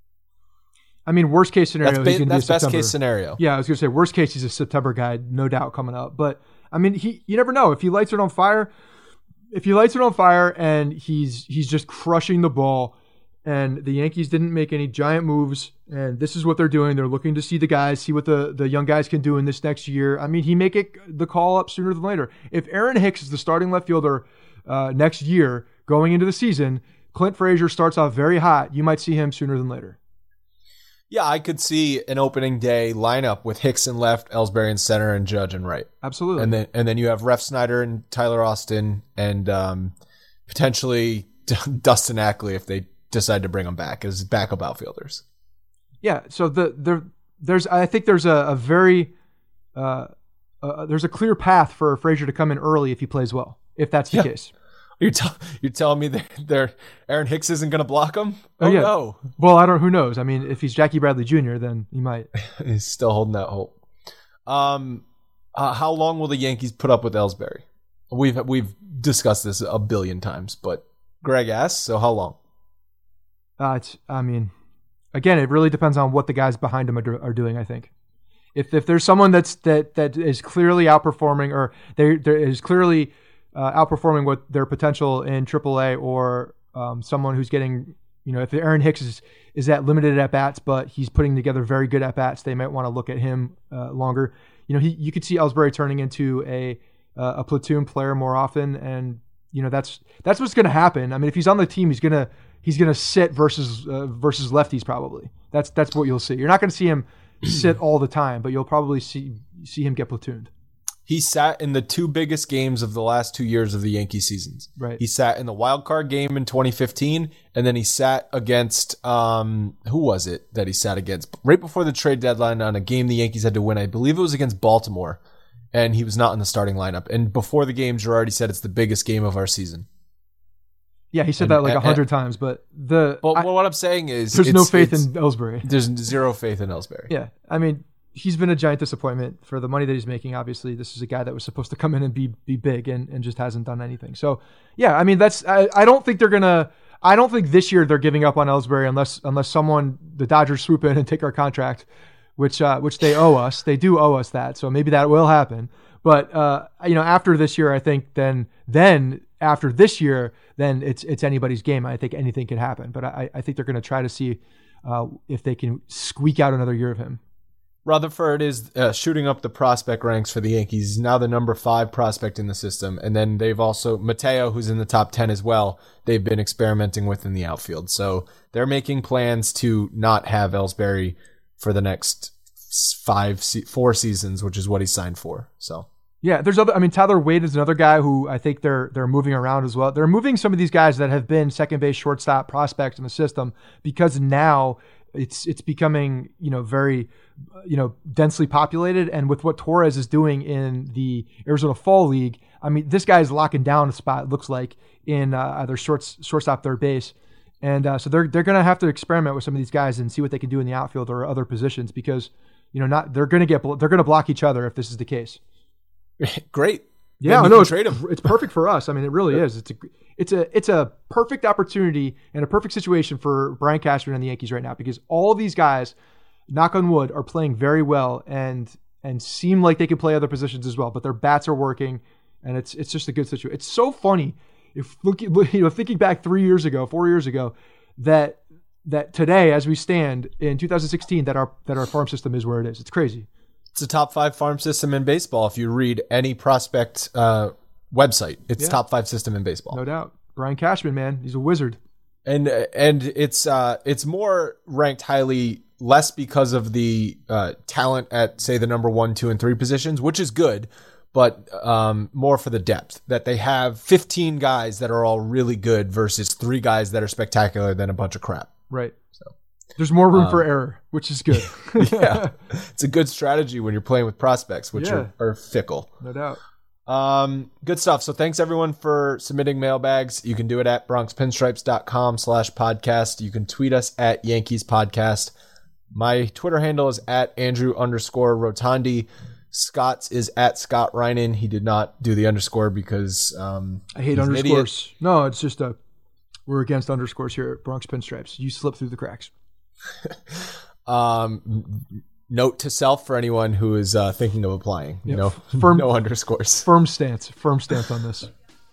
I mean, worst case scenario, that's best case scenario. Yeah, I was going to say worst case, he's a September guy, no doubt coming up. But I mean, you never know if he lights it on fire. If he lights it on fire and he's just crushing the ball, and the Yankees didn't make any giant moves, and this is what they're doing. They're looking to see the guys, see what the young guys can do in this next year. I mean, he may get the call up sooner than later. If Aaron Hicks is the starting left fielder next year going into the season, Clint Frazier starts off very hot. You might see him sooner than later. Yeah, I could see an opening day lineup with Hicks in left, Ellsbury in center, and Judge in right. Absolutely. And then you have Ref Snyder and Tyler Austin and potentially Dustin Ackley if they decide to bring him back as backup outfielders. Yeah, so I think there's a very there's a clear path for Frazier to come in early if he plays well, if that's the case. You're telling me that Aaron Hicks isn't going to block him? Oh yeah. No. Well, who knows? I mean, if he's Jackie Bradley Jr., then he might. He's still holding that hope. How long will the Yankees put up with Ellsbury? We've discussed this a billion times, but Greg asks, so how long? I mean, again, it really depends on what the guys behind him are doing, I think. If there's someone that is clearly outperforming, or there is clearly outperforming what their potential in AAA, or someone who's getting, if Aaron Hicks is at limited at bats, but he's putting together very good at bats, they might want to look at him longer. You could see Ellsbury turning into a platoon player more often, and that's what's going to happen. I mean, if he's on the team, he's gonna sit versus lefties probably. That's what you'll see. You're not going to see him sit all the time, but you'll probably see him get platooned. He sat in the two biggest games of the last 2 years of the Yankee seasons. Right. He sat in the wild card game in 2015, and then he sat against who was it that he sat against right before the trade deadline on a game the Yankees had to win. I believe it was against Baltimore, and he was not in the starting lineup. And before the game, Girardi said it's the biggest game of our season. Yeah, he said that like 100 times, but what I'm saying is there's no faith in Ellsbury. There's zero faith in Ellsbury. Yeah, I mean, he's been a giant disappointment for the money that he's making. Obviously, this is a guy that was supposed to come in and be big and just hasn't done anything. So, yeah, I mean, I don't think I don't think this year they're giving up on Ellsbury unless the Dodgers swoop in and take our contract, which they owe us. They do owe us that. So maybe that will happen. But after this year, I think then after this year, then it's anybody's game. I think anything can happen. But I think they're going to try to see if they can squeak out another year of him. Rutherford is shooting up the prospect ranks for the Yankees. He's now the number 5 prospect in the system. And then they've also, Mateo, who's in the top 10 as well, they've been experimenting with in the outfield. So they're making plans to not have Ellsbury for the next 4 seasons, which is what he signed for. So yeah, there's other. I mean, Tyler Wade is another guy who I think they're moving around as well. They're moving some of these guys that have been second base, shortstop prospects in the system because now it's becoming very densely populated. And with what Torres is doing in the Arizona Fall League, I mean, this guy is locking down a spot. It looks like in either shortstop, third base, and so they're going to have to experiment with some of these guys and see what they can do in the outfield or other positions because they're going to block each other if this is the case. Great. Yeah, I know. It's perfect for us. I mean, it really is. It's a perfect opportunity and a perfect situation for Brian Cashman and the Yankees right now because all of these guys, knock on wood, are playing very well and seem like they can play other positions as well. But their bats are working, and it's just a good situation. It's so funny if thinking back 4 years ago, that today, as we stand in 2016, that our farm system is where it is. It's crazy. It's a top 5 farm system in baseball. If you read any prospect website, it's top 5 system in baseball. No doubt. Brian Cashman, man, he's a wizard. And it's more ranked highly, less because of the talent at, say, the number 1, 2, and 3 positions, which is good, but more for the depth that they have 15 guys that are all really good versus 3 guys that are spectacular than a bunch of crap. Right. There's more room for error, which is good. Yeah. It's a good strategy when you're playing with prospects, which are fickle. No doubt. Good stuff. So thanks everyone for submitting mailbags. You can do it at bronxpinstripes.com/podcast. You can tweet us at Yankees Podcast. My Twitter handle is at Andrew_Rotondi. Scott's is at Scott Reinen. He did not do the underscore because I hate underscores. No, it's just we're against underscores here at Bronx Pinstripes. You slip through the cracks. Note to self for anyone who is thinking of applying. No underscores. Firm stance on this.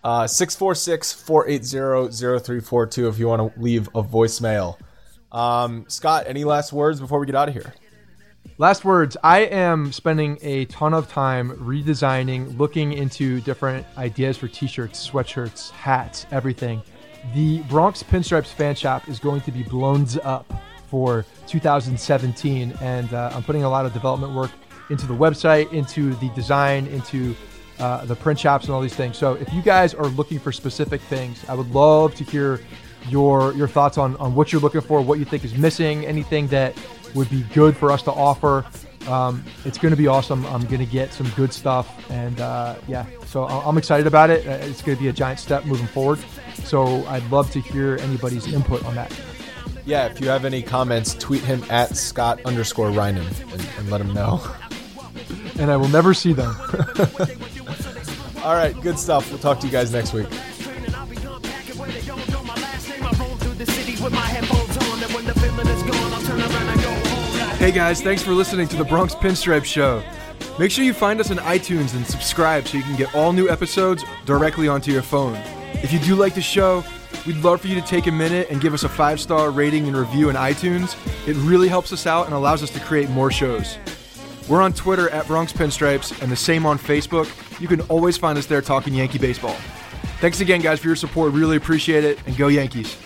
646-480-0342 if you want to leave a voicemail. Scott, any last words before we get out of here? Last words. I am spending a ton of time redesigning, looking into different ideas for t-shirts, sweatshirts, hats, everything. The Bronx Pinstripes fan shop is going to be blown up for 2017, and I'm putting a lot of development work into the website, into the design, into the print shops and all these things. So if you guys are looking for specific things, I would love to hear your thoughts on what you're looking for, what you think is missing, anything that would be good for us to offer. It's going to be awesome. I'm going to get some good stuff, and so I'm excited about it. It's going to be a giant step moving forward. So I'd love to hear anybody's input on that. Yeah, if you have any comments, tweet him at Scott_Reinen and let him know. And I will never see them. All right, good stuff. We'll talk to you guys next week. Hey guys, thanks for listening to the Bronx Pinstripe Show. Make sure you find us on iTunes and subscribe so you can get all new episodes directly onto your phone. If you do like the show, we'd love for you to take a minute and give us a 5-star rating and review in iTunes. It really helps us out and allows us to create more shows. We're on Twitter at Bronx Pinstripes and the same on Facebook. You can always find us there talking Yankee baseball. Thanks again, guys, for your support. Really appreciate it, and go Yankees.